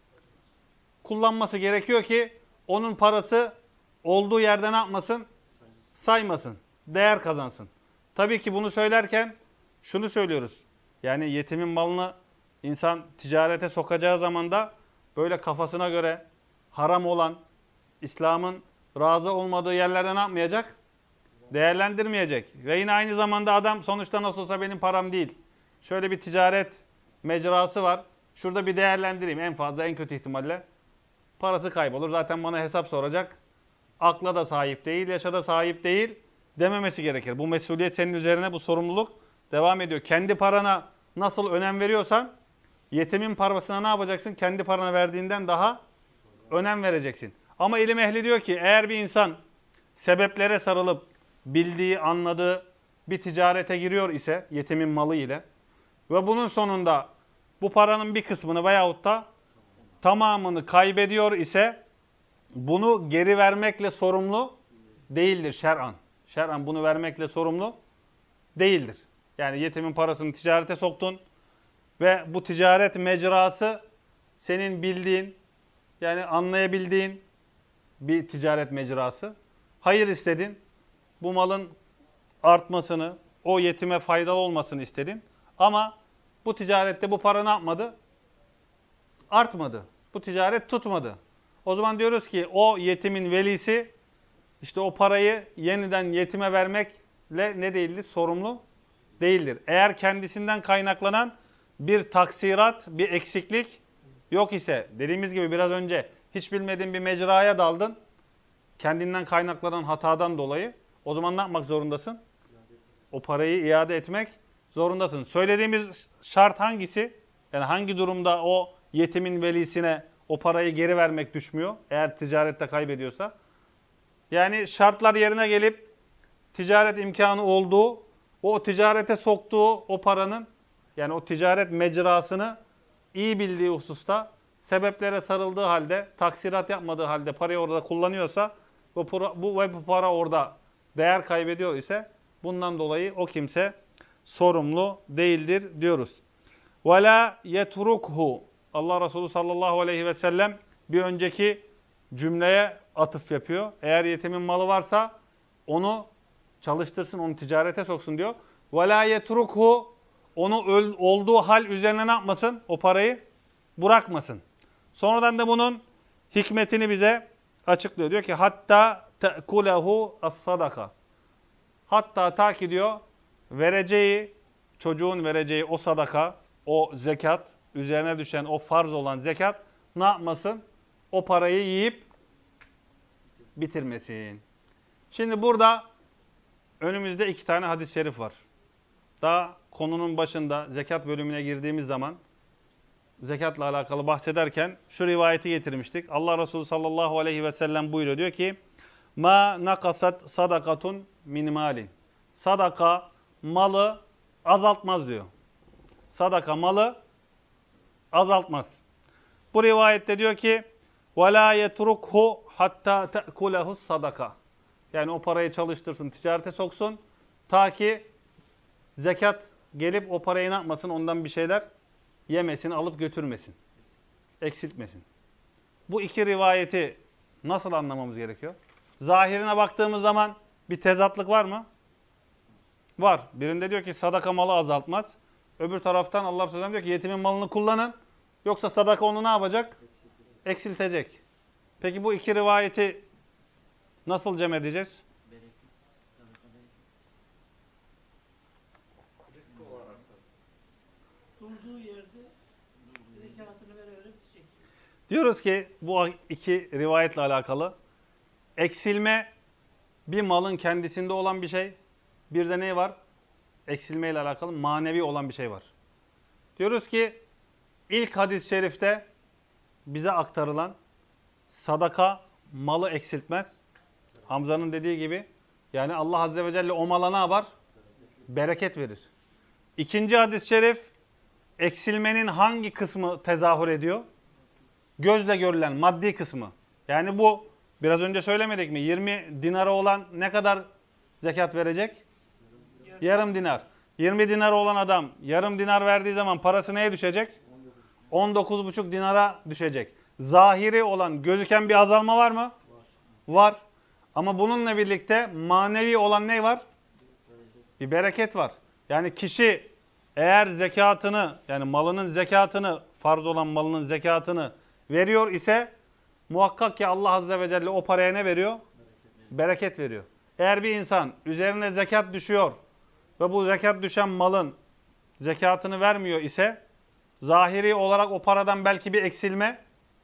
Kullanması gerekiyor ki onun parası olduğu yerde ne yapmasın? Saymasın, değer kazansın. Tabii ki bunu söylerken şunu söylüyoruz. Yani yetimin malını insan ticarete sokacağı zaman da böyle kafasına göre haram olan, İslam'ın razı olmadığı yerlerde ne yapmayacak? Değerlendirmeyecek. Ve yine aynı zamanda adam sonuçta nasıl olsa benim param değil. Şöyle bir ticaret mecrası var. Şurada bir değerlendireyim en fazla en kötü ihtimalle. Parası kaybolur. Zaten bana hesap soracak. Akla da sahip değil, yaşa da sahip değil dememesi gerekir. Bu mesuliyet senin üzerine, bu sorumluluk devam ediyor. Kendi parana nasıl önem veriyorsan yetimin parasına ne yapacaksın? Kendi parana verdiğinden daha önem vereceksin. Ama ilim ehli diyor ki eğer bir insan sebeplere sarılıp bildiği, anladığı bir ticarete giriyor ise yetimin malı ile ve bunun sonunda bu paranın bir kısmını veyahut da tamamını kaybediyor ise bunu geri vermekle sorumlu değildir şer'an. Şer'an bunu vermekle sorumlu değildir. Yani yetimin parasını ticarete soktun ve bu ticaret mecrası senin bildiğin, yani anlayabildiğin bir ticaret mecrası. Hayır istedin, bu malın artmasını, o yetime faydalı olmasını istedin. Ama bu ticarette bu para ne yapmadı? Artmadı. Bu ticaret tutmadı. O zaman diyoruz ki o yetimin velisi işte o parayı yeniden yetime vermekle ne değildir? Sorumlu değildir. Eğer kendisinden kaynaklanan bir taksirat, bir eksiklik yok ise, dediğimiz gibi biraz önce hiç bilmediğin bir mecraya daldın, kendinden kaynaklanan hatadan dolayı, o zaman ne yapmak zorundasın? O parayı iade etmek zorundasın. Söylediğimiz şart hangisi? Yani hangi durumda o yetimin velisine o parayı geri vermek düşmüyor? Eğer ticarette kaybediyorsa. Yani şartlar yerine gelip ticaret imkanı olduğu, o ticarete soktuğu o paranın, yani o ticaret mecrasını iyi bildiği hususta, sebeplere sarıldığı halde, taksirat yapmadığı halde parayı orada kullanıyorsa, bu, bu ve bu para orada değer kaybediyor ise, bundan dolayı o kimse sorumlu değildir diyoruz. وَلَا يَتْرُكْهُ Allah Resulü sallallahu aleyhi ve sellem bir önceki cümleye atıf yapıyor. Eğer yetimin malı varsa onu çalıştırsın, onu ticarete soksun diyor. وَلَا يَتْرُكْهُ Onu öl, olduğu hal üzerine ne yapmasın? O parayı bırakmasın. Sonradan da bunun hikmetini bize açıklıyor. Diyor ki hatta te'kulehu as-sadaka. Hatta ta ki diyor vereceği, çocuğun vereceği o sadaka, o zekat, üzerine düşen o farz olan zekat ne yapmasın? O parayı yiyip bitirmesin. Şimdi burada önümüzde iki tane hadis-i şerif var. Daha konunun başında zekat bölümüne girdiğimiz zaman zekatla alakalı bahsederken şu rivayeti getirmiştik. Allah Resulü sallallahu aleyhi ve sellem buyuruyor. Diyor ki ma nakasat sadakatun min malin. Sadaka malı azaltmaz diyor. Sadaka malı azaltmaz. Bu rivayette diyor ki وَلَا يَتْرُكْهُ hatta تَأْكُلَهُ sadaka. Yani o parayı çalıştırsın, ticarete soksun. Ta ki zekat gelip o parayı ne yapmasın? Ondan bir şeyler yemesin, alıp götürmesin. Eksiltmesin. Bu iki rivayeti nasıl anlamamız gerekiyor? Zahirine baktığımız zaman bir tezatlık var mı? Var. Birinde diyor ki sadaka malı azaltmaz. Öbür taraftan Allah Resulü diyor ki yetimin malını kullanın. Yoksa sadaka onu ne yapacak? Eksiltecek. Peki bu iki rivayeti nasıl cem edeceğiz? Durduğu yerde zekatını vere vere bitecek. Diyoruz ki bu iki rivayetle alakalı eksilme bir malın kendisinde olan bir şey. Bir de ne var? Eksilme ile alakalı manevi olan bir şey var. Diyoruz ki ilk hadis-i şerifte bize aktarılan sadaka malı eksiltmez. Hamza'nın dediği gibi yani Allah Azze ve Celle o mala ne yapar? Bereket verir. İkinci hadis-i şerif eksilmenin hangi kısmı tezahür ediyor? Gözle görülen maddi kısmı. Yani bu biraz önce söylemedik mi? yirmi dinara olan ne kadar zekat verecek? Yarım, yarım dinar. yirmi dinar olan adam yarım dinar verdiği zaman parası neye düşecek? on dokuz buçuk dinara düşecek. Zahiri olan gözüken bir azalma var mı? Var. Var. Ama bununla birlikte manevi olan ne var? Bir bereket var. Yani kişi eğer zekatını yani malının zekatını farz olan malının zekatını veriyor ise muhakkak ki Allah Azze ve Celle o paraya ne veriyor? Bereket, bereket veriyor. Eğer bir insan üzerine zekat düşüyor ve bu zekat düşen malın zekatını vermiyor ise zahiri olarak o paradan belki bir eksilme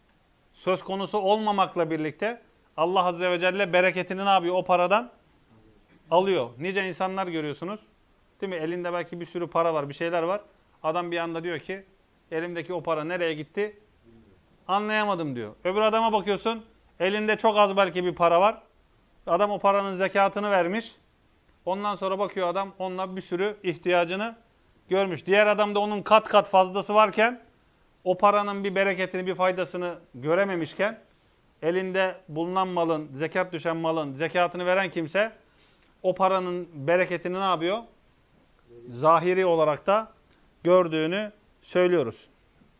söz konusu olmamakla birlikte Allah Azze ve Celle bereketini ne yapıyor? O paradan alıyor. Nice insanlar görüyorsunuz. Değil mi? Elinde belki bir sürü para var, bir şeyler var. Adam bir anda diyor ki elimdeki o para nereye gitti? Anlayamadım diyor. Öbür adama bakıyorsun elinde çok az belki bir para var. Adam o paranın zekatını vermiş. Ondan sonra bakıyor adam onunla bir sürü ihtiyacını görmüş. Diğer adam da onun kat kat fazlası varken o paranın bir bereketini, bir faydasını görememişken elinde bulunan malın, zekat düşen malın zekatını veren kimse o paranın bereketini ne yapıyor? Zahiri olarak da gördüğünü söylüyoruz.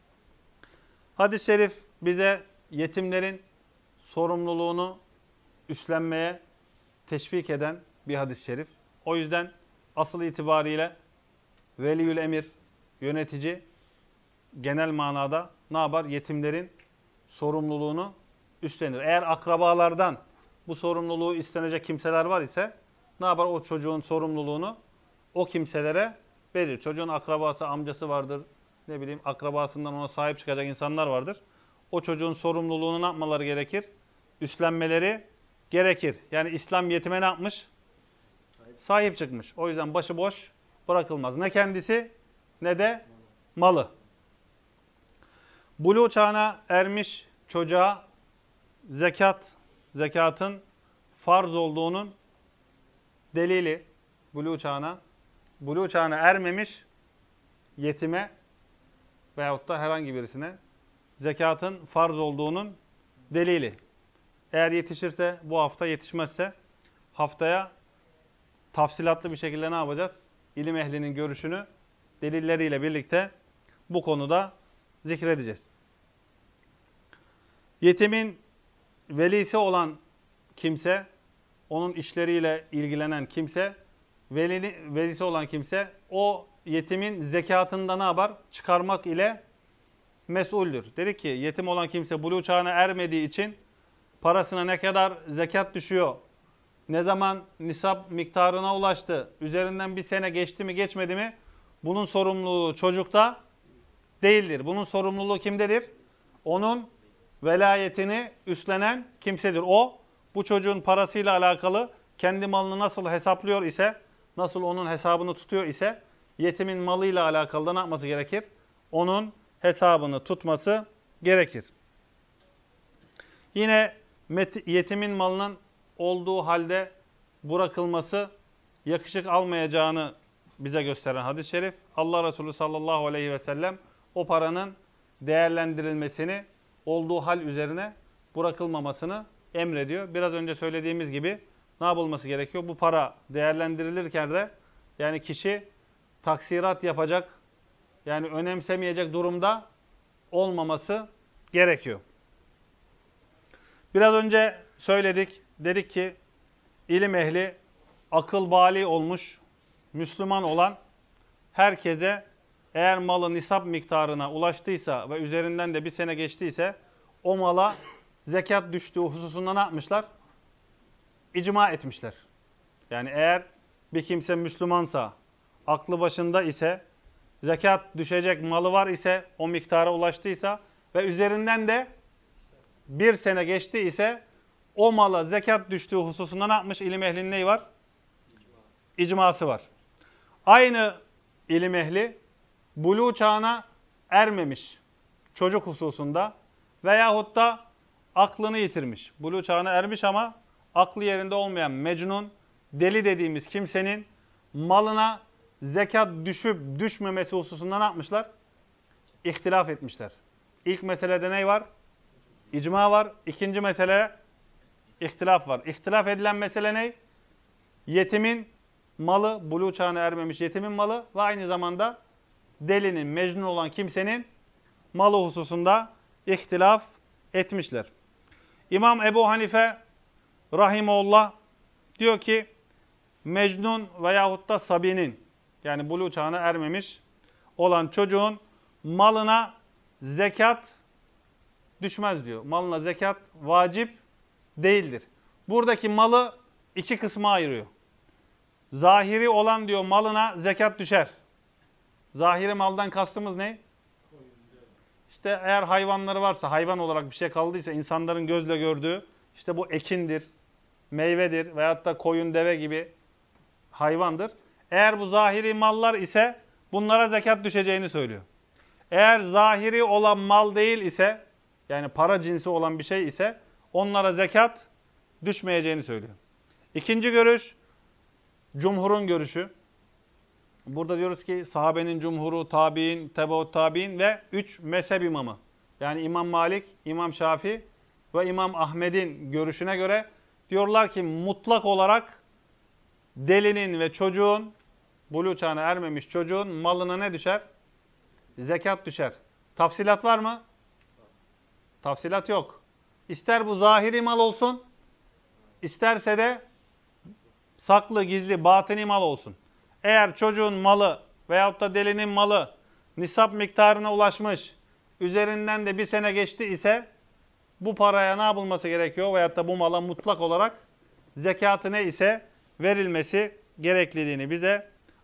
Hadis-i şerif bize yetimlerin sorumluluğunu üstlenmeye teşvik eden bir hadis-i şerif. O yüzden asıl itibariyle veliyül emir, yönetici genel manada ne yapar? Yetimlerin sorumluluğunu üstlenir. Eğer akrabalardan bu sorumluluğu istenecek kimseler var ise ne yapar? O çocuğun sorumluluğunu o kimselere verir. Çocuğun akrabası, amcası vardır. Ne bileyim akrabasından ona sahip çıkacak insanlar vardır. O çocuğun sorumluluğunu ne yapmaları gerekir? Üstlenmeleri gerekir. Yani İslam yetime ne yapmış? Sahip çıkmış. O yüzden başıboş bırakılmaz. Ne kendisi ne de malı. Buluğ çağına ermiş çocuğa zekat, zekatın farz olduğunun delili, buluğ çağına, buluğ çağına ermemiş yetime veyahut da herhangi birisine zekatın farz olduğunun delili. Eğer yetişirse bu hafta, yetişmezse haftaya tafsilatlı bir şekilde ne yapacağız? İlim ehlinin görüşünü delilleriyle birlikte bu konuda zikredeceğiz. Yetimin velisi olan kimse, onun işleriyle ilgilenen kimse, velini, velisi olan kimse o yetimin zekatında ne yapar? Çıkarmak ile mesuldür. Dedik ki yetim olan kimse buluğ çağına ermediği için parasına ne kadar zekat düşüyor, ne zaman nisap miktarına ulaştı, üzerinden bir sene geçti mi geçmedi mi bunun sorumluluğu çocukta değildir. Bunun sorumluluğu kimdedir? Onun velayetini üstlenen kimsedir. O bu çocuğun parasıyla alakalı kendi malını nasıl hesaplıyor ise, nasıl onun hesabını tutuyor ise yetimin malıyla alakalı da ne yapması gerekir? Onun hesabını tutması gerekir. Yine yetimin malının olduğu halde bırakılması yakışık almayacağını bize gösteren hadis-i şerif. Allah Resulü sallallahu aleyhi ve sellem o paranın değerlendirilmesini olduğu hal üzerine bırakılmamasını emrediyor. Biraz önce söylediğimiz gibi ne yapılması gerekiyor? Bu para değerlendirilirken de yani kişi taksirat yapacak, yani önemsemeyecek durumda olmaması gerekiyor. Biraz önce söyledik, dedik ki ilim ehli, akıl bali olmuş, Müslüman olan herkese eğer malı nisap miktarına ulaştıysa ve üzerinden de bir sene geçtiyse o mala zekat düştüğü hususunda ne yapmışlar? İcma etmişler. Yani eğer bir kimse Müslümansa, aklı başında ise, zekat düşecek malı var ise, o miktara ulaştıysa ve üzerinden de bir sene geçti ise o mala zekat düştüğü hususunda ne yapmış? İlim ehlinin neyi var? İcması var. Aynı ilim ehli buluğ çağına ermemiş çocuk hususunda veyahut da aklını yitirmiş. Buluğ çağına ermiş ama aklı yerinde olmayan mecnun, deli dediğimiz kimsenin malına zekat düşüp düşmemesi hususunda ne yapmışlar? İhtilaf etmişler. İlk meselede ne var? İcma var. İkinci mesele ihtilaf var. İhtilaf edilen mesele ne? Yetimin malı, buluğ çağına ermemiş yetimin malı ve aynı zamanda delinin, mecnun olan kimsenin malı hususunda ihtilaf etmişler. İmam Ebu Hanife rahimahullah diyor ki mecnun veyahut da sabinin yani buluğ çağına ermemiş olan çocuğun malına zekat düşmez diyor. Malına zekat vacip değildir. Buradaki malı iki kısma ayırıyor. Zahiri olan diyor malına zekat düşer. Zahiri maldan kastımız ne? İşte eğer hayvanları varsa, hayvan olarak bir şey kaldıysa, insanların gözle gördüğü, işte bu ekindir, meyvedir veyahut da koyun, deve gibi hayvandır. Eğer bu zahiri mallar ise bunlara zekat düşeceğini söylüyor. Eğer zahiri olan mal değil ise, yani para cinsi olan bir şey ise onlara zekat düşmeyeceğini söylüyor. İkinci görüş, cumhurun görüşü. Burada diyoruz ki sahabenin cumhuru, tabi'in, tebeut tabi'in ve üç mezhep imamı. Yani İmam Malik, İmam Şafii ve İmam Ahmed'in görüşüne göre diyorlar ki mutlak olarak delinin ve çocuğun, buluğ çağına ermemiş çocuğun malına ne düşer? Zekat düşer. Tafsilat var mı? Tafsilat yok. İster bu zahiri mal olsun, isterse de saklı, gizli, batini mal olsun. Eğer çocuğun malı veyahut da delinin malı nisap miktarına ulaşmış, üzerinden de bir sene geçti ise bu paraya ne yapılması gerekiyor? Veyahut da bu mala mutlak olarak zekatı ne ise verilmesi gerekliliğini bize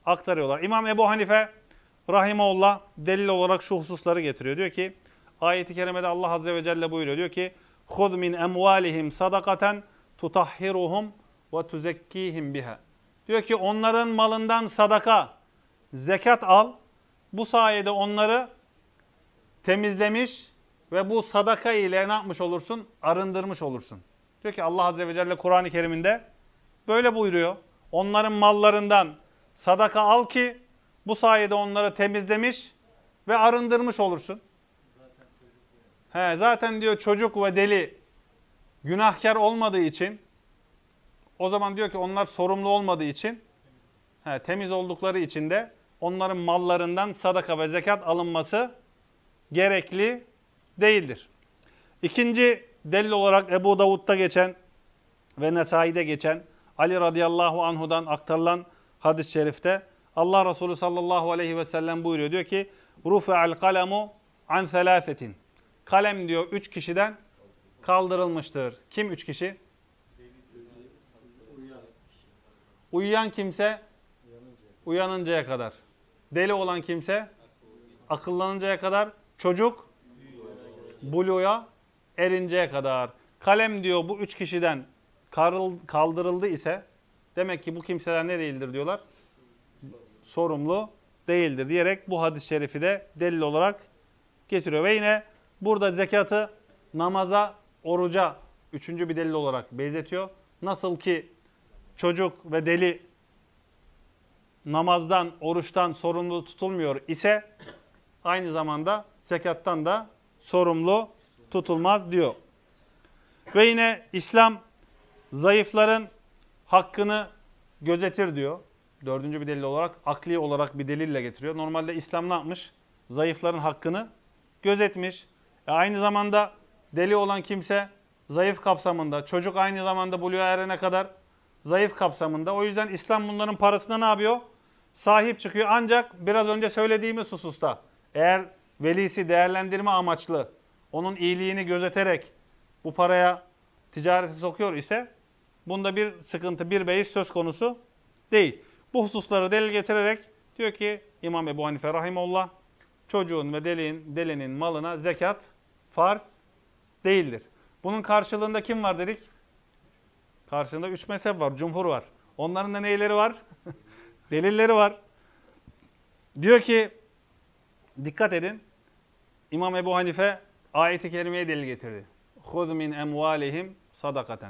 aktarıyorlar. İmam Ebu Hanife rahimahullah delil olarak şu hususları getiriyor. Diyor ki ayet-i kerimede Allah azze ve celle buyuruyor. Diyor ki خُذْ مِنْ اَمْوَالِهِمْ صَدَقَةً تُطَحِّرُهُمْ وَتُزَكِّيهِمْ بِهَا. Diyor ki onların malından sadaka, zekat al. Bu sayede onları temizlemiş ve bu sadaka ile ne yapmış olursun? Arındırmış olursun. Diyor ki Allah azze ve celle Kur'an-ı Kerim'inde böyle buyuruyor. Onların mallarından sadaka al ki bu sayede onları temizlemiş ve arındırmış olursun. He, zaten diyor çocuk ve deli günahkar olmadığı için, o zaman diyor ki onlar sorumlu olmadığı için, he, temiz oldukları için de onların mallarından sadaka ve zekat alınması gerekli değildir. İkinci delil olarak Ebu Davud'da geçen ve Nesai'de geçen Ali radıyallahu anhudan aktarılan hadis-i şerifte Allah Resulü sallallahu aleyhi ve sellem buyuruyor. Diyor ki Rufi'al kalemu an thelâfetin. Kalem diyor üç kişiden kaldırılmıştır. Kim üç kişi? Uyuyan kimse uyanıncaya kadar. Deli olan kimse akıllanıncaya kadar. Çocuk buluğa erinceye kadar. Kalem diyor bu üç kişiden kaldırıldı ise demek ki bu kimseler ne değildir diyorlar? Sorumlu değildir diyerek bu hadis-i şerifi de delil olarak getiriyor. Ve yine burada zekatı namaza, oruca üçüncü bir delil olarak benzetiyor. Nasıl ki çocuk ve deli namazdan, oruçtan sorumlu tutulmuyor ise aynı zamanda zekattan da sorumlu tutulmaz diyor. Ve yine İslam zayıfların hakkını gözetir diyor. Dördüncü bir delil olarak, akli olarak bir delille getiriyor. Normalde İslam ne yapmış? Zayıfların hakkını gözetmiş. E aynı zamanda deli olan kimse zayıf kapsamında, çocuk aynı zamanda buluğa erene kadar zayıf kapsamında. O yüzden İslam bunların parasına ne yapıyor? Sahip çıkıyor. Ancak biraz önce söylediğimiz hususta eğer velisi değerlendirme amaçlı onun iyiliğini gözeterek bu paraya ticarete sokuyor ise bunda bir sıkıntı, bir beis söz konusu değil. Bu hususları delil getirerek diyor ki İmam Ebu Hanife rahimahullah çocuğun ve delinin, delinin malına zekat farz değildir. Bunun karşılığında kim var dedik? Karşılığında üç mezhep var, cumhur var. Onların da neyleri var? Delilleri var. Diyor ki dikkat edin. İmam Ebu Hanife ayet-i kerimeye delil getirdi. خُذْ مِنْ اَمْوَالِهِمْ sadakaten.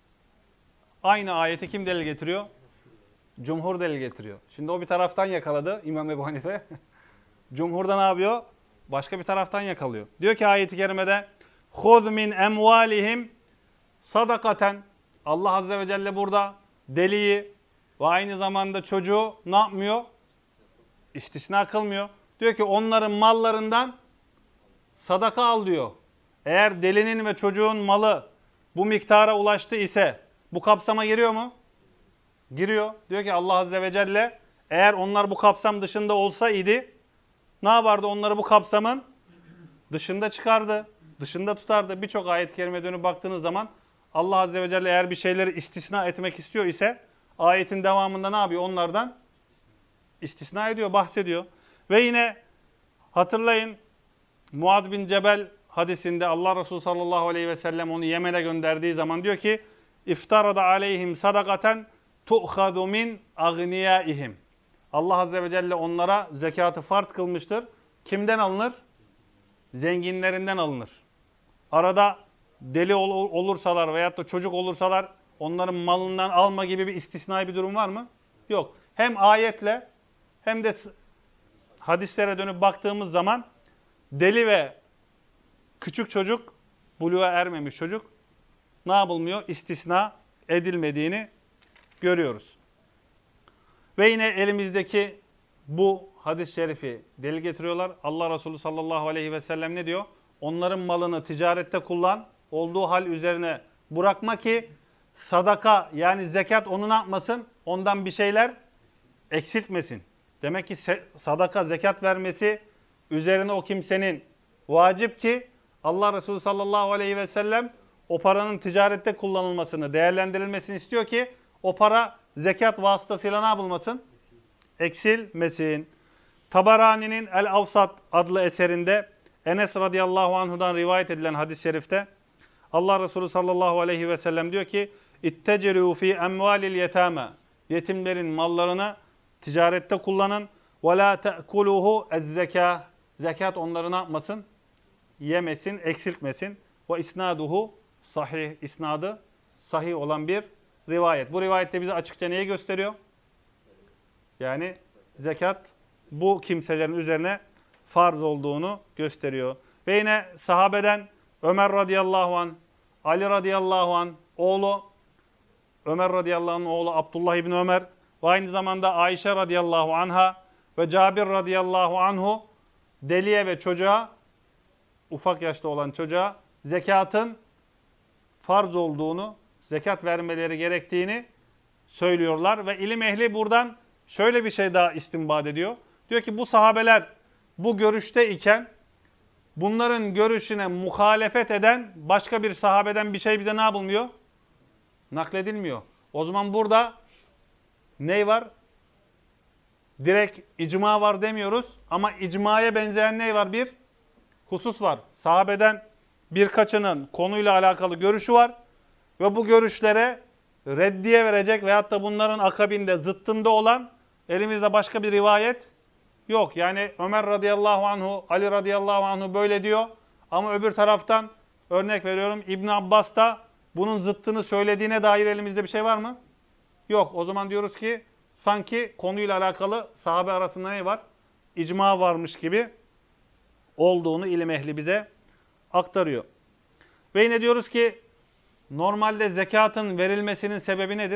Aynı ayeti kim delil getiriyor? Cumhur delil getiriyor. Şimdi o bir taraftan yakaladı İmam Ebu Hanife. Cumhurda ne yapıyor? Başka bir taraftan yakalıyor. Diyor ki ayet-i kerimede خُذْ مِنْ اَمْوَالِهِمْ sadakaten. Allah Azze ve Celle burada deliyi ve aynı zamanda çocuğu ne yapmıyor? İstisna kılmıyor. Diyor ki onların mallarından sadaka al diyor. Eğer delinin ve çocuğun malı bu miktara ulaştı ise bu kapsama giriyor mu? Giriyor. Diyor ki Allah Azze ve Celle eğer onlar bu kapsam dışında olsaydı ne yapardı? Onları bu kapsamın dışında çıkardı. Dışında tutardı. Birçok ayet-i kerime dönüp baktığınız zaman Allah Azze ve Celle eğer bir şeyleri istisna etmek istiyor ise ayetin devamında ne yapıyor? Onlardan istisna ediyor, bahsediyor. Ve yine hatırlayın Muaz bin Cebel hadisinde Allah Resulü sallallahu aleyhi ve sellem onu Yemen'e gönderdiği zaman diyor ki İftarada aleyhim sadakaten tu'khadu min agniyaihim. Allah Azze ve Celle onlara zekatı farz kılmıştır. Kimden alınır? Zenginlerinden alınır. Arada deli ol olursalar veyahut da çocuk olursalar onların malından alma gibi bir istisnai bir durum var mı? Yok. Hem ayetle hem de hadislere dönüp baktığımız zaman deli ve küçük çocuk, buluğa ermemiş çocuk ne yapılmıyor? İstisna edilmediğini görüyoruz. Ve yine elimizdeki bu hadis-i şerifi delil getiriyorlar. Allah Resulü sallallahu aleyhi ve sellem ne diyor? Onların malını ticarette kullan, olduğu hal üzerine bırakma ki sadaka yani zekat onu ne yapmasın? Ondan bir şeyler eksiltmesin. Demek ki sadaka, zekat vermesi üzerine o kimsenin vacip ki Allah Resulü sallallahu aleyhi ve sellem o paranın ticarette kullanılmasını, değerlendirilmesini istiyor ki o para zekat vasıtasıyla ne yapılmasın? eksilmesin. Tabarani'nin El-Avsat adlı eserinde Enes radıyallahu anhu'dan rivayet edilen hadis-i şerifte Allah Resulü sallallahu aleyhi ve sellem diyor ki İttecirû fî emvâlil yetâme. Yetimlerin mallarını ticarette kullanın. وَلَا تَأْكُلُوهُ اَزْزَكَاهِ. Zekat onları ne yapmasın? Yemesin, eksiltmesin. Ve isnaduhu sahih. İsnadı sahih olan bir rivayet. Bu rivayette bize açıkça neyi gösteriyor? Yani zekat bu kimselerin üzerine farz olduğunu gösteriyor. Ve yine sahabeden Ömer radıyallahu anh, Ali radıyallahu anh, oğlu Ömer radıyallahu anh'ın oğlu Abdullah İbni Ömer ve aynı zamanda Ayşe radıyallahu anha ve Cabir radıyallahu anhu deliye ve çocuğa, ufak yaşta olan çocuğa zekatın farz olduğunu, zekat vermeleri gerektiğini söylüyorlar. Ve ilim ehli buradan şöyle bir şey daha istinbat ediyor. Diyor ki bu sahabeler bu görüşte iken bunların görüşüne muhalefet eden başka bir sahabeden bir şey bize ne yapılmıyor? Nakledilmiyor. O zaman burada ney var? Direkt icma var demiyoruz ama icmaya benzeyen ney var? Bir husus var. Sahabeden birkaçının konuyla alakalı görüşü var ve bu görüşlere reddiye verecek veyahut da bunların akabinde zıttında olan elimizde başka bir rivayet yok. Yani Ömer radıyallahu anhu, Ali radıyallahu anhu böyle diyor ama öbür taraftan örnek veriyorum İbn Abbas da bunun zıttını söylediğine dair elimizde bir şey var mı? Yok. O zaman diyoruz ki sanki konuyla alakalı sahabe arasında ne var? İcma varmış gibi olduğunu ilim ehli bize aktarıyor. Ve yine diyoruz ki normalde zekatın verilmesinin sebebi nedir?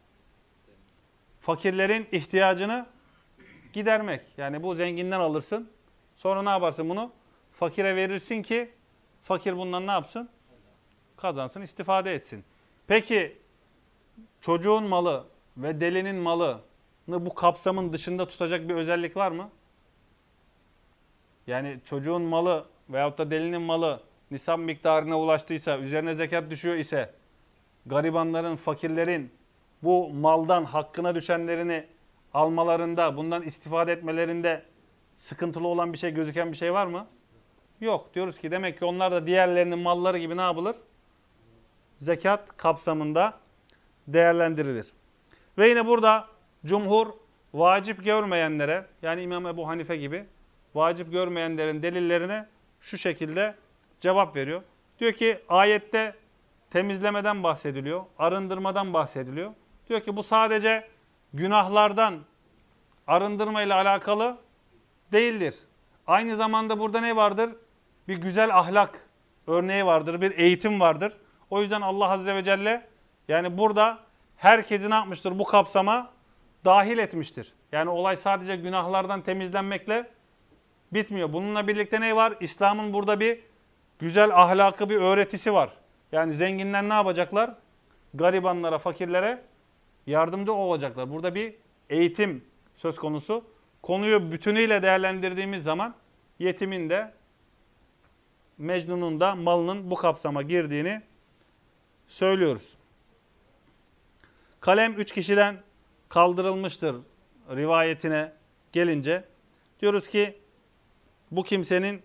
Fakirlerin ihtiyacını gidermek. Yani bu zenginden alırsın. Sonra ne yaparsın bunu? Fakire verirsin ki fakir bundan ne yapsın? Kazansın, istifade etsin. Peki çocuğun malı ve delinin malını bu kapsamın dışında tutacak bir özellik var mı? Yani çocuğun malı veyahut da delinin malı nisap miktarına ulaştıysa, üzerine zekat düşüyor ise garibanların, fakirlerin bu maldan hakkına düşenlerini almalarında, bundan istifade etmelerinde sıkıntılı olan bir şey, gözüken bir şey var mı? Yok. Diyoruz ki demek ki onlar da diğerlerinin malları gibi ne yapılır? Zekat kapsamında değerlendirilir. Ve yine burada cumhur vacip görmeyenlere, yani İmam Ebu Hanife gibi vacip görmeyenlerin delillerine şu şekilde cevap veriyor. Diyor ki ayette temizlemeden bahsediliyor, arındırmadan bahsediliyor. Diyor ki bu sadece günahlardan arındırma ile alakalı değildir. Aynı zamanda burada ne vardır? Bir güzel ahlak örneği vardır, bir eğitim vardır. O yüzden Allah Azze ve Celle yani burada herkesi ne yapmıştır? Bu kapsama dahil etmiştir. Yani olay sadece günahlardan temizlenmekle bitmiyor. Bununla birlikte ne var? İslam'ın burada bir güzel ahlakı, bir öğretisi var. Yani zenginler ne yapacaklar? Garibanlara, fakirlere yardımcı olacaklar. Burada bir eğitim söz konusu. Konuyu bütünüyle değerlendirdiğimiz zaman yetimin de, Mecnun'un da malının bu kapsama girdiğini söylüyoruz. Kalem üç kişiden kaldırılmıştır rivayetine gelince diyoruz ki bu kimsenin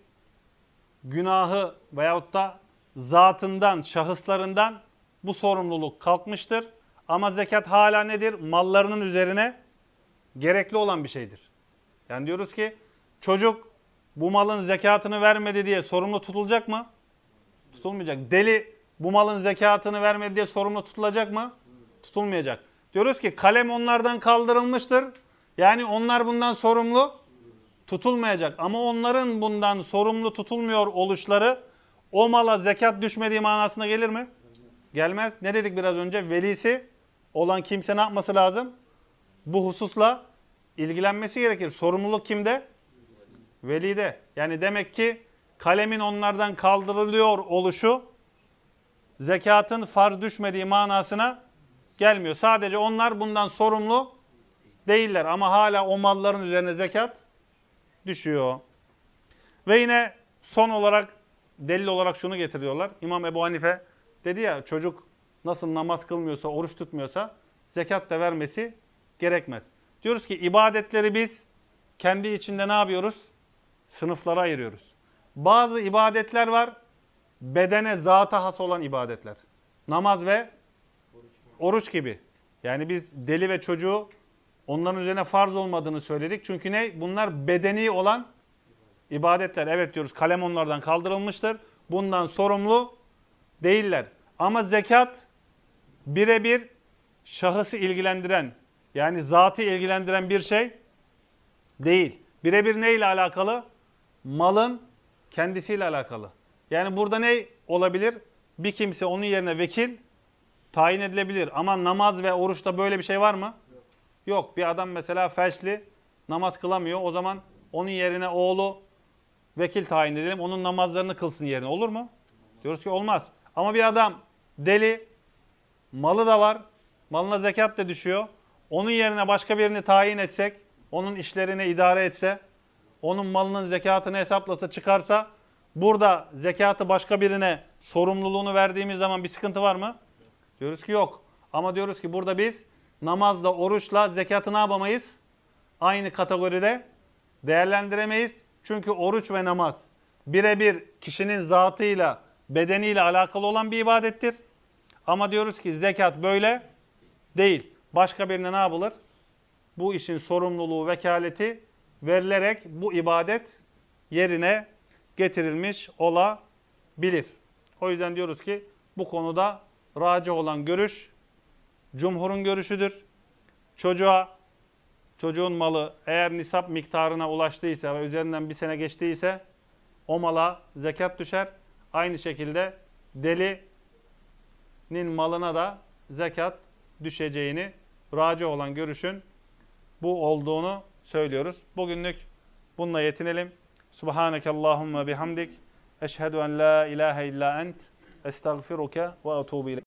günahı veyahut da zatından, şahıslarından bu sorumluluk kalkmıştır. Ama zekat hala nedir? Mallarının üzerine gerekli olan bir şeydir. Yani diyoruz ki çocuk bu malın zekatını vermedi diye sorumlu tutulacak mı? Tutulmayacak. Deli bu malın zekatını vermedi diye sorumlu tutulacak mı? Tutulmayacak. Diyoruz ki kalem onlardan kaldırılmıştır. Yani onlar bundan sorumlu tutulmayacak. Ama onların bundan sorumlu tutulmuyor oluşları o mala zekat düşmediği manasına gelir mi? Gelmez. Ne dedik biraz önce? Velisi olan kimse ne yapması lazım? Bu hususla ilgilenmesi gerekir. Sorumluluk kimde? Velide. Yani demek ki kalemin onlardan kaldırılıyor oluşu zekatın farz düşmediği manasına gelmiyor. Sadece onlar bundan sorumlu değiller. Ama hala o malların üzerine zekat düşüyor. Ve yine son olarak delil olarak şunu getiriyorlar. İmam Ebu Hanife dedi ya çocuk nasıl namaz kılmıyorsa, oruç tutmuyorsa zekat da vermesi gerekmez. Diyoruz ki ibadetleri biz kendi içinde ne yapıyoruz? Sınıflara ayırıyoruz. Bazı ibadetler var, bedene, zata has olan ibadetler. Namaz ve oruç gibi. Yani biz deli ve çocuğu onların üzerine farz olmadığını söyledik. Çünkü ne? Bunlar bedeni olan ibadetler. Evet diyoruz, kalem onlardan kaldırılmıştır. Bundan sorumlu değiller. Ama zekat birebir şahısı ilgilendiren, yani zatı ilgilendiren bir şey değil. Birebir neyle alakalı? Malın kendisiyle alakalı. Yani burada ne olabilir? Bir kimse onun yerine vekil tayin edilebilir. Ama namaz ve oruçta böyle bir şey var mı? Yok. Yok. Bir adam mesela felçli, namaz kılamıyor. O zaman onun yerine oğlu vekil tayin edelim. Onun namazlarını kılsın yerine. Olur mu? Diyoruz ki olmaz. Ama bir adam deli, malı da var, malına zekat da düşüyor. Onun yerine başka birini tayin etsek, onun işlerini idare etse, onun malının zekatını hesaplasa, çıkarsa, burada zekatı başka birine sorumluluğunu verdiğimiz zaman bir sıkıntı var mı? Diyoruz ki yok. Ama diyoruz ki burada biz namazla, oruçla zekatı ne yapamayız? Aynı kategoride değerlendiremeyiz. Çünkü oruç ve namaz birebir kişinin zatıyla, bedeniyle alakalı olan bir ibadettir. Ama diyoruz ki zekat böyle değil. Başka birine ne yapılır? Bu işin sorumluluğu, vekaleti verilerek bu ibadet yerine getirilmiş olabilir. O yüzden diyoruz ki bu konuda racih olan görüş cumhurun görüşüdür. Çocuğa, çocuğun malı eğer nisap miktarına ulaştıysa ve üzerinden bir sene geçtiyse o mala zekat düşer. Aynı şekilde delinin malına da zekat düşeceğini, racih olan görüşün bu olduğunu söylüyoruz. Bugünlük bununla yetinelim. Subhanekallahumma bihamdik. Eşhedü en la ilahe illa ent. Estağfiruke ve etûbü ileyk.